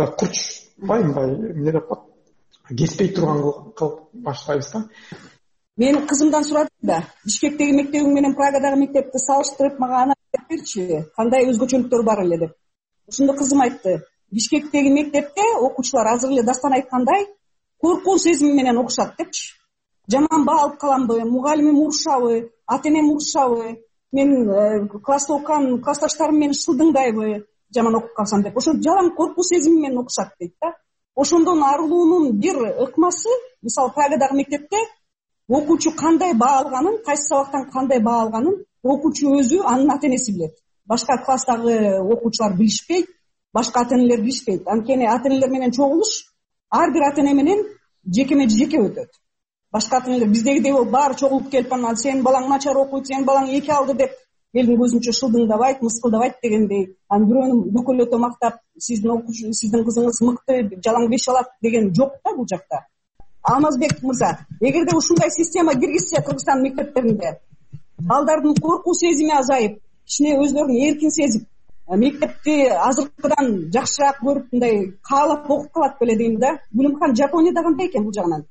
эмне деп коет, кеспей турган кылып баштайбыз да. Мен кызымдан сурадым да, Бишкектеги мектебиң менен Прагадагы мектепти салыштырып мага анализ берчи, кандай өзгөчөлүктөр бар эле деп. Ошондо кызым айтты, Бишкектеги мектепте окуучулар азыр эле Дастан айткандай коркуу сезими менен окушат депчи. Жаман баа алып каламбы, мугалимим урушабы, ата-энем урушабы, мен класста окуган классташтарым мени шылдыңдайбы, жаман окуп калсам деп. Ошо жалаң коркуу сезими менен окушат дейт да. Ошондон арылуунун бир ыкмасы, мисалы Прагадагы мектепте окуучу кандай баа алганын, кайсы сабактан кандай баа алганын окуучу өзү, анын ата-энеси билет. Башка класстагы окуучулар билишпейт, башка ата-энелер билишпейт. Анткени ата-энелер менен чогулуш ар бир ата-эне менен жеке өтөт. Башка ата-энелер биздегидей баары чогулуп келип, анан сен балаң начар окуйт, сен балаң 2 алды деп элдин көзүнчө шылдыңдабайт, мыскылдабайт дегендей, анан бирөөнү дөкөлөтө мактап, сиздин кызыңыз мыкты, жалаң 5 алат деген жок да бул жакта. Алмазбек мырза, эгерде ушундай система киргизсе Кыргызстан мектептеринде, балдардын коркуу сезими азайып, кичине өздөрүн эркин сезип, мектепти азыркыдан жакшыраак көрүп, мындай каалап окуп калат беле дейм да. Гүлүмхан, Жапонияда кандай экен бул жагынан?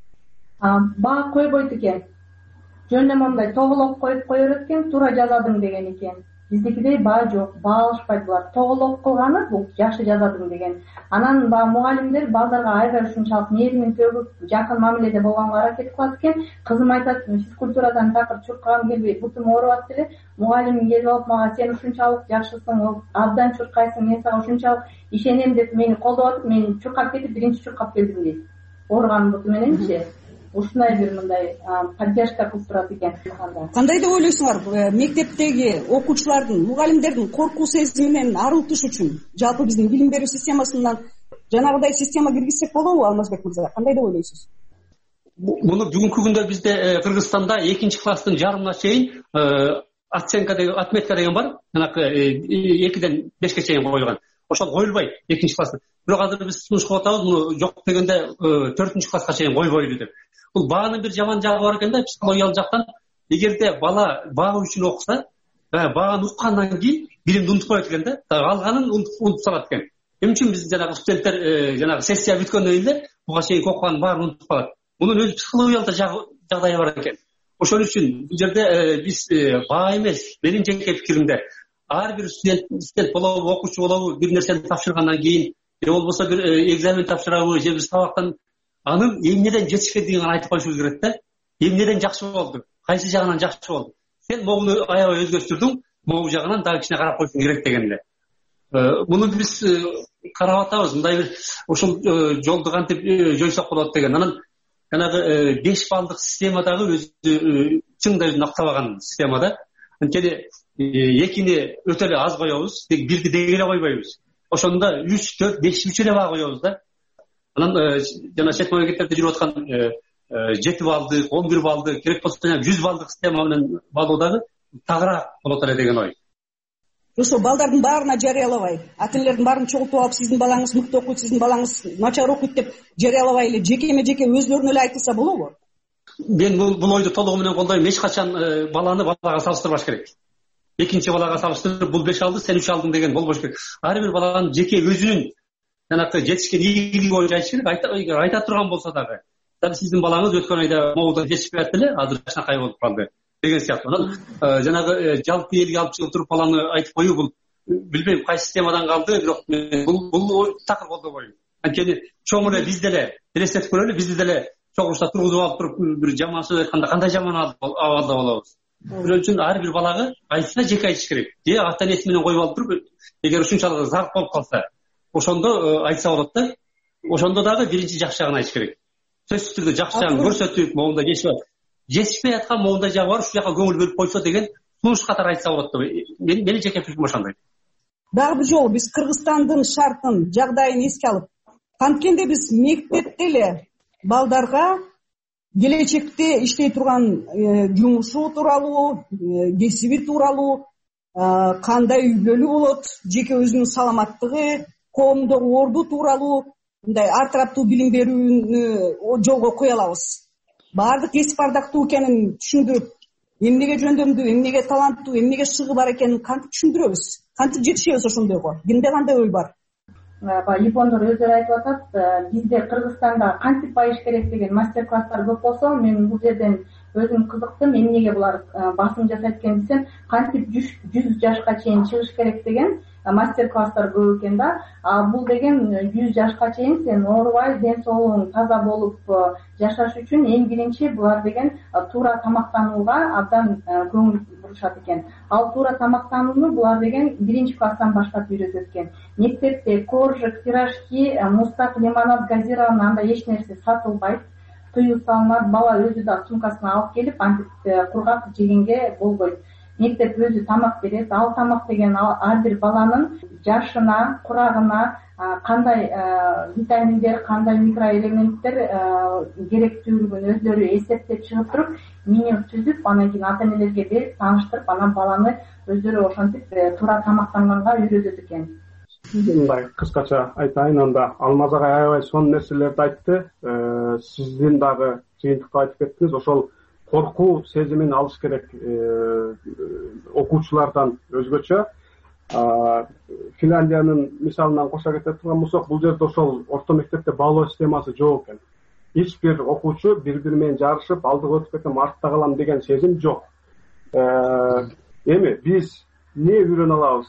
Баа койбойт экен. Жөн эле мындай тоголоп коюп коёр экен, туура жазадың деген экен. Биздикидей баа жок, баа алышпайт булар. Тоголоп кылганы бул жакшы жазадың деген. Анан мугалимдер балдарга аябай ушунчалык мээринин төгүп, жакын мамиледе болгонго аракет кылат экен. Кызым айтат, физкультурадан такыр чуркагым келбей, бутум ооруп эле. Мугалимим келип алып мага сен ушунчалык жакшысың, абдан чуркайсың, мен сага ушунчалык ишенем деп мени колдоп атып, мен чуркап кетип биринчи чуркап келдим дейт. Ооруган буту мененчи. Ушундай бир мындай поддержка кылып турат экен. Кандай деп ойлойсуңар, мектептеги окуучулардын, мугалимдердин коркуу сезиминен арылтыш үчүн жалпы биздин билим берүү системасынан жанагыдай система киргизсек болобу, Алмазбек мырза? Кандай деп ойлойсуз? Муну бүгүнкү күндө бизде Кыргызстанда 2 класстын жарымына чейин оценка деген, отметка деген бар. Жанакы 2ден 5ке чейин коюлган. Ошол коюлбайт 2 класста. Бирок азыр биз сунуштап атабыз, муну жок дегенде 4-класска чейин койбойлу деп. Бул баанын бир жаман жагы бар экен да, психологиялык жактан. Эгерде бала баа үчүн окуса, бааны уккандан кийин билимди унутуп коет экен да, калганын унутуп салат экен. Эмне үчүн биз жанагы студенттер жанагы сессия бүткөндөн кийин эле буга чейин окуганын баарын унутуп калат. Мунун өзү психологиялык жагдайы бар экен. Ошол үчүн бул жерде биз баа эмес, менин жеке пикиримде ар бир студент болобу, окуучу болобу, бир нерсени тапшыргандан кийин же болбосо бир экзамен тапшырабы, же бир сабактан анын эмнеден жетишкендигин айтып коюшубуз керек да. Эмнеден жакшы болду, кайсы жагынан жакшы болду. Сен могуну аябай өзгөртүрдүң, могу жагынан дагы кичине карап коюшуң керек деген эле. Муну биз карап атабыз, мындай бир ушул жолду кантип жойсок болот деген. Анан жанагы 5 баллдык система дагы өзү чындап өзүн актабаган система да. Анткени 2ни өтө эле аз коебуз, 1ди деги эле койбойбуз. Ошондо 3, 4, 5 үчүн эле баа коебуз да. Анан жана чет мамлекеттерде жүрүп аткан 7 баллдык, 11 баллдык, керек болсо 100 баллдык система менен баалоо дагы тагыраак болот эле деген ой. Ошо балдардын баарына жарыялабай, ата-энелердин баарын чогултуп алып, сиздин балаңыз мыкты окуйт, сиздин балаңыз начар окуйт деп жарыялабай эле жеке өзлөрүнө эле айтылса болобу? Мен бул ойду толугу менен колдойм. Эч качан баланы балага салыштырбаш керек. Экинчи балага салыштырып, бул 5 алды, сен 3 алдың деген болбош керек. Ар бир баланын жеке өзүнүн жанакы жетишкен ийгилиги боюнча айтыш керек. Айта турган болсо дагы. Сиздин балаңыз өткөн айда могудан жетишпей атты эле, азыр жакшынакай болуп калды. деген сыяктуу. Анан жанагы жалпы элге алып чыгып туруп баланы айтып коюу, бул билбейм кайсы системадан калды, бирок бул такыр колдобойм. Анткени чоң эле биз деле элестетип көрөлү, бизди деле чогулушта тургузуп алып туруп бир жаман сөз айтканда кандай жаман абалда болобуз. Ошон үчүн ар бир балага айтса жеке айтыш керек. Же ата энеси менен коюп алып туруп, эгер ушунчалык зарк болуп калса, ошондо айтса болот да. Ошондо дагы биринчи жакшы жагын айтыш керек. Сөзсүз түрдө жакшы жагын көрсөтүп, могунда жетишпей аткан могунда жагы бар, ушул жака көңүл бөлүп койсо деген сунуш катары айтса болот деп. Менин жеке пикирим ошондой. Дагы бир жолу биз Кыргызстандын шартын, жагдайын эске алып, канткенде биз мектепте эле балдарга келечекте иштей турган жумушу тууралуу, кесиби тууралуу, кандай үйлөлүү болот, жеке өзүнүн саламаттыгы, коомдогу орду тууралуу мындай ар тараптуу билим берүүнү жолго кое алабыз. Баардык кесип ардактуу экенин түшүндүрүп, эмнеге жөндөмдүү, эмнеге таланттуу, эмнеге шыгы бар экенин кантип түшүндүрөбүз, кантип жетишебиз ошондойго? Кимде кандай ой бар? Япондор өздөрү айтып атат, бизде Кыргызстанда кантип байыш керек деген мастер-класстар көп болсо, мен бул жерден өзүм кызыктым, эмнеге булар басым жасайт экен десем, кантип 100 жашка чейин чыгыш керек деген мастер-класстар көп экен да. Бул деген 100 жашка чейин сен оорубай, ден соолугуң таза болуп жашаш үчүн эң биринчи булар деген туура тамактанууга абдан көңүл бурушат экен. Ал туура тамактанууну булар деген биринчи класстан баштап үйрөтөт экен. Мектепте коржик, пирожки, мустак, лимонад, газирован андай эч нерсе сатылбайт. Тыюу салынат, бала өзү да сумкасына алып келип, антип кургап жегенге болбойт. Мектеп өзү тамак берет. Ал тамак деген ар бир баланын жашына, курагына кандай витаминдер, кандай микроэлементтер керектүүлүгүн өздөрү эсептеп чыгып туруп, меню түзүп, анан кийин ата энелерге берип, тааныштырып, анан баланы өздөрү ошентип туура тамактанганга үйрөтөт экен. Мындай кыскача айтайын, анда Алмаз агай аябай сонун нерселерди айтты. Сиздин дагы жыйынтыктап айтып кеттиңиз. Ошол коркуу сезимин алыш керек окуучулардан өзгөчө. Финляндиянын мисалынан кошо кетип турган болсок, бул жерде ошол орто мектепте баалоо системасы жок экен. Эч бир окуучу бири-бири менен жарышып, алдыга өтүп кетем, артта калам деген сезим жок. Эми биз эмне үйрөнө алабыз?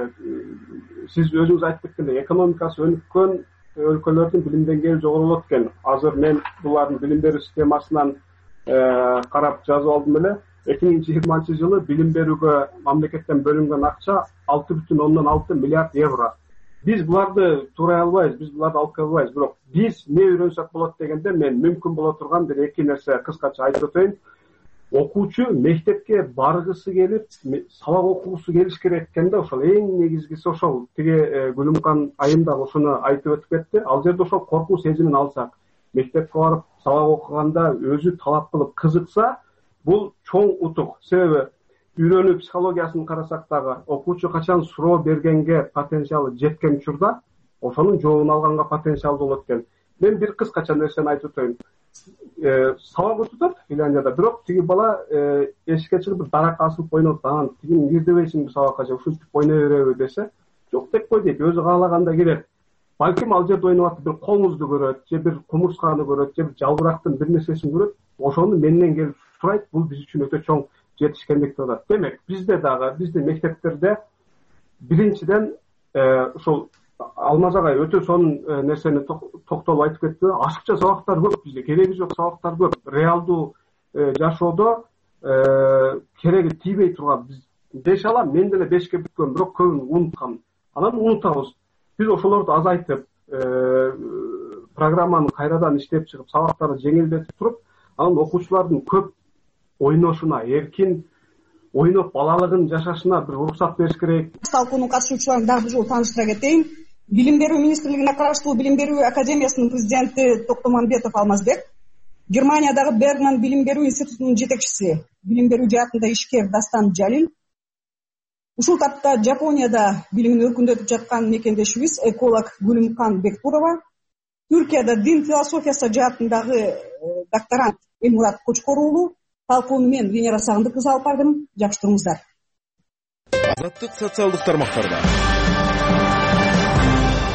Сиз өзүңүз айтып кеткендей, экономикасы өнүккөн өлкөлөрдүн билим деңгээли жогору болот экен. Азыр мен булардын билим берүү системасынан карап жазып алдым эле. 2020-жылы билим берүүгө мамлекеттен бөлүнгөн акча 6,6 миллиард евро. Биз буларды туурай албайбыз, биз буларды алып кете албайбыз. Бирок биз эмне үйрөнсөк болот дегенде, мен мүмкүн боло турган бир эки нерсе кыскача айтып өтөйүн. Окуучу мектепке баргысы келип, сабак окугусу келиш керек экенде, ошол эң негизгиси ошол. Тиги Гүлүмкан айым да ошону айтып өтүп кетти. Ал жерде ошол коркуу сезимин алсак, мектепке барып сабак окуганда өзү талап кылып кызыкса, бул чоң утук. Себеби үйрөнүү психологиясын карасак дагы, окуучу качан суроо бергенге потенциалы жеткен учурда, ошонун жообун алганга потенциал болот экен. Мен бир кыскача нерсени айтып өтөйүн. Сабак өтүп Финляндияда, бирок тиги бала эшикке чыгып даракка асылып ойноп, анан тиги кирдебейсиңби сабакка, же ушинтип ойной береби десе, жок деп кой дейт, өзү каалаганда кирет. Балким ал жерде ойноп атып бир коңузду көрөт, же бир кумурсканы көрөт, же бир жалбырактын бир нерсесин көрөт, ошону менден келип сурайт. Бул биз үчүн өтө чоң жетишкендик деп атат. Демек, бизде дагы, биздин мектептерде биринчиден ошол Алмаз агай өтө сонун нерсени токтолуп айтып кетти. Ашыкча сабактар көп, бизде кереги жок сабактар көп. Реалдуу жашоодо кереги тийбей турган, биз 5 алам, мен деле 5ке бүткөм, бирок көбүн унуткам. Анан унутабыз. Биз ошолорду азайтып, программаны кайрадан иштеп чыгып, сабактарды жеңилдетип туруп, анан окуучулардын көп ойношуна, эркин ойноп балалыгын жашашына бир уруксат бериш керек. Талкуунун катышуучуларын дагы бир жолу тааныштыра кетейин. Билим берүү министрлигине караштуу Билим берүү академиясынын президенти Токтомамбетов Алмазбек, Германиядагы Бергман билим берүү институтунун жетекчиси, билим берүү жаатында ишкер Дастан Жалил, ушул тапта Жапонияда билимин өркүндөтүп жаткан мекендешибиз эколог Гүлүмкан Бектурова, Түркияда дин философиясы жаатындагы докторант Элмурат Кочкор уулу, талкууну мен Венера Сагындыккызы алып бардым. Жакшы туруңуздар. Азаттык социалдык тармактарда.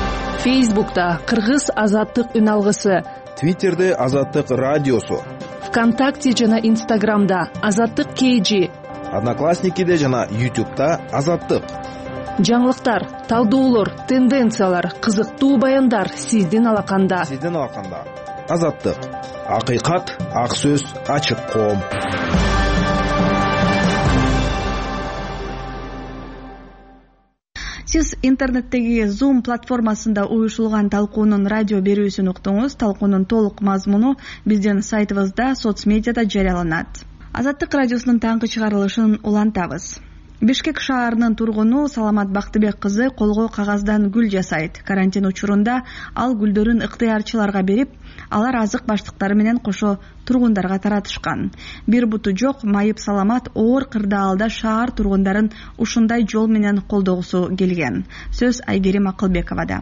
Фейсбукта Кыргыз азаттык үн алгысы, Твиттерде Азаттык радиосу, ВКонтакте жана Инстаграмда Азаттык KG, Одноклассникиде жана YouTube'да Азаттык. жаңылыктар, талдоолор, тенденциялар, кызыктуу баяндар сиздин алаканда. Азаттык. Акыйкат, ак сөз, ачык коом. Сиз интернеттеги Zoom платформасында уюшулган талкуунун радио берүүсүн уктуңуз. Талкуунун толук мазмуну биздин сайтыбызда, соц медиада жарыяланат. Азаттык радиосунун таңкы чыгарылышын улантабыз. Бишкек шаарынын тургуну Саламат Бактыбек кызы колго кагаздан гүл жасайт. Карантин учурунда ал гүлдөрүн ыктыярчыларга берип, алар азык баштыктары менен кошо тургундарга таратышкан. Бир буту жок майып Саламат оор кырдаалда шаар тургундарын ушундай жол менен колдогусу келген. Сөз Айгерим Акылбековада.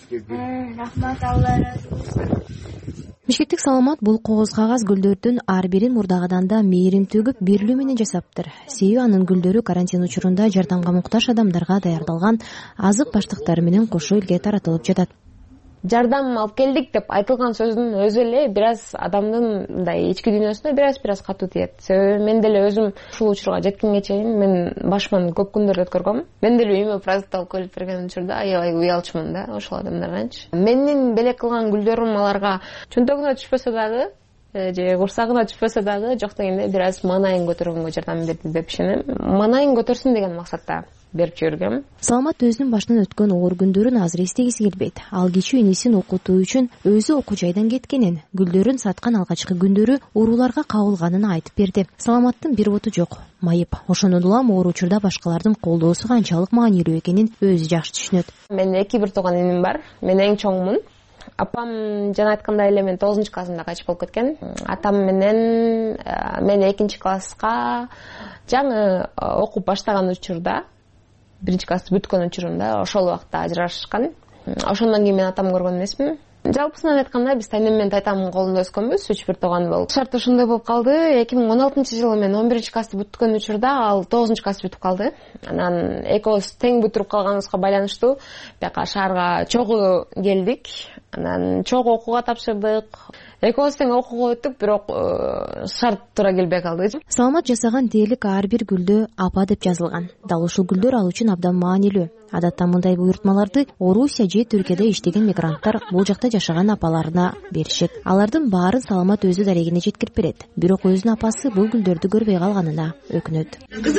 Рахмат, Алла разы болсун. Бишкектик Саламат бул кооз кагаз гүлдөрдүн ар бирин мурдагыдан да мээрим төгүп берилүү менен жасаптыр. Себеби анын гүлдөрү карантин учурунда жардамга муктаж адамдарга даярдалган азык баштыктары менен кошо элге таратылып жатат. Жардам алып келдик деп айтылган сөздүн өзү эле бир аз адамдын мындай ички дүйнөсүнө бир аз катуу тиет. Себеби мен деле өзүм ушул учурга жеткенге чейин мен башыман көп күндөрдү өткөргөм. Мен деле үйүмө продукт алып келип берген учурда аябай уялчумун да ошол адамдарганчы. Менин белек кылган гүлдөрүм аларга чөнтөгүнө түшпөсө дагы же курсагына түшпөсө дагы жок дегенде бир аз маанайын көтөргөнгө жардам берди деп ишенем. Маанайын көтөрсүн деген максатта берип жибергем. Саламат өзүнүн башынан өткөн оор күндөрүн азыр эстегиси келбейт. Ал кичүү инисин окутуу үчүн өзү окуу жайдан кеткенин, гүлдөрүн саткан алгачкы күндөрү урууларга кабылганын айтып берди. Саламаттын бир буту жок, майып. Ошондон улам оор учурда башкалардын колдоосу канчалык маанилүү экенин өзү жакшы түшүнөт. Мен 2 бир тууган иним бар. Мен эң чоңмун. Апам жана айткандай эле мен 9 классымда кайтып болуп кеткен. Атам менен мен 2 класска жаңы окуп баштаган учурда, 1 классты бүткөн учурунда ошол убакта ажырашышкан. Ошондон кийин мен атамды көргөн эмесмин. Жалпысынан айтканда биз тайнем менен тайтамдын колунда өскөнбүз, 3 бир тууган болуп. Шарт ошондой болуп калды. 2016-жылы мен 11 классты бүткөн учурда ал 9 классты бүтүп калды. Анан экөөбүз тең бүтүрүп калганыбызга байланыштуу бияка шаарга чогуу келдик. Анан чогуу окууга тапшырдык. Экөөбүз тең окууга өттүк, бирок шарт туура келбей калды. Саламат жасаган дээрлик ар бир гүлдө апа деп жазылган. Дал ушул гүлдөр ал үчүн абдан маанилүү. Адатта мындай буйртмаларды Орусия же Түркияда иштеген мигранттар бул жакта жашаган апаларына беришет. Алардын баарын Саламат өзү дарегине жеткирип берет. Бирок өзүнүн апасы бул гүлдөрдү көрбөй калганына өкүнөт.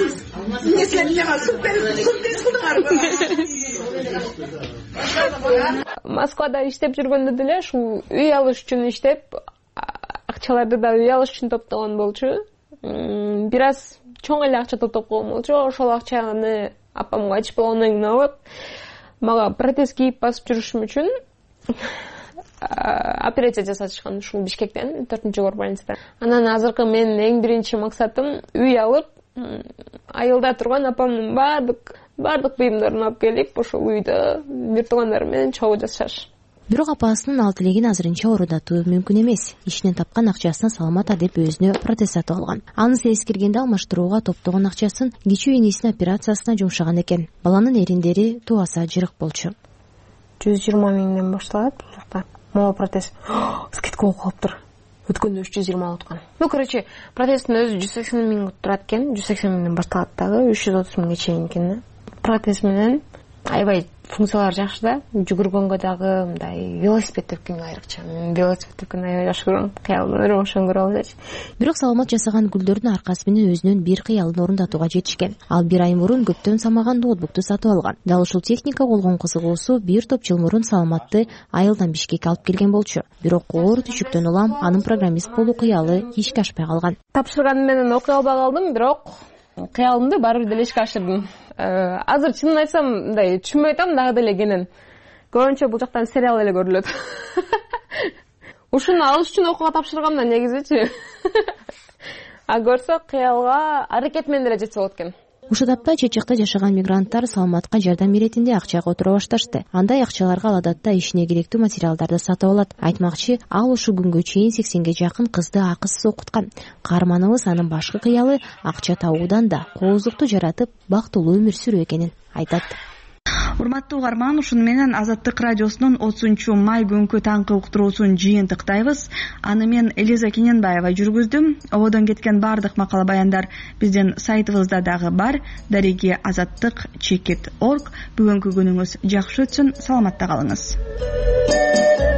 Москвада иштеп жүргөндө деле ушул үй алыш үчүн иштеп, акчаларды да үй алыш үчүн топтогон болчу. Бир аз чоң эле акча топтоп койгон болчу. Ошол акчаны апамга айтып болгондон алып, мага протез кийип басып жүрүшүм үчүн операция жасатышкан ушул Бишкектен, 4-кор больницада. Анан азыркы менин эң биринчи максатым үй алып, айылда турган апамдын бардык буюмдарын алып келип, ошол үйдө бир туугандарым менен чогуу жашаш. Бирок апасынын ал тилегин азырынча орудатуу мүмкүн эмес. Ишинен тапкан акчасына Саламат деп өзүнө протез сатып алган. Аны эскергенде алмаштырууга топтогон акчасын кичүү инисинин операциясына жумшаган экен. Баланын эриндери туаса жырык болчу. 120 миңден башталат бул жакта. Могу протез скидка болуп калыптыр. Өткөндө 320 алып аткан. Короче, протездин өзү 180 миң турат экен. 180 миңден башталат дагы 330 миңге чейин экен. Протез менен аябай функциялар жакшы да. Жүгүргөнгө дагы мындай велосипед тепкенге айрыкча. Велосипед тепкенди аябай жакшы көрөм. Кыялдан ошону көрүп алачы. Бирок Саламат жасаган гүлдөрдүн аркасы менен өзүнүн бир кыялын орундатууга жетишкен. Ал бир ай мурун көптөн самаган ноутбукту сатып алган. Дал ушул техника болгон кызыгуусу бир топ жыл мурун Саламатты айылдан Бишкекке алып келген болчу. Бирок оор түшүктөн улам анын программист болуу кыялы ишке ашпай калган. Тапшырган менен окуй албай калдым, бирок кыялымды баары бир деле ишке ашырдым. Азыр чынын айтсам, мындай түшүнбөй атам дагы деле кенен. Көбүнчө бул жактан сериал эле көрүлөт. Ушуну алыш үчүн окууга тапшыргам да негизичи. А көрсө кыялга аракет менен деле жетсе болот экен. Ушул тапта чет жакта жашаган мигранттар Саламатка жардам иретинде акча которо башташты. Андай акчаларга ал адатта ишине керектүү материалдарды сатып алат. Айтмакчы, ал ушул күнгө чейин 80ге жакын кызды акысыз окуткан. Каарманыбыз анын башкы кыялы акча табуудан да кооздукту жаратып бактылуу өмүр сүрүү экенин айтат. урматтуу угарман, ушуну менен Азаттык радиосунун 30 май күнкү таңкы уктуруусун жыйынтыктайбыз. Аны мен Элиза Кененбаева жүргүздүм. Ободон кеткен бардык макала баяндар биздин сайтыбызда дагы бар. Дареги azattik.org. Бүгүнкү күнүңүз жакшы өтсүн. Саламатта калыңыз.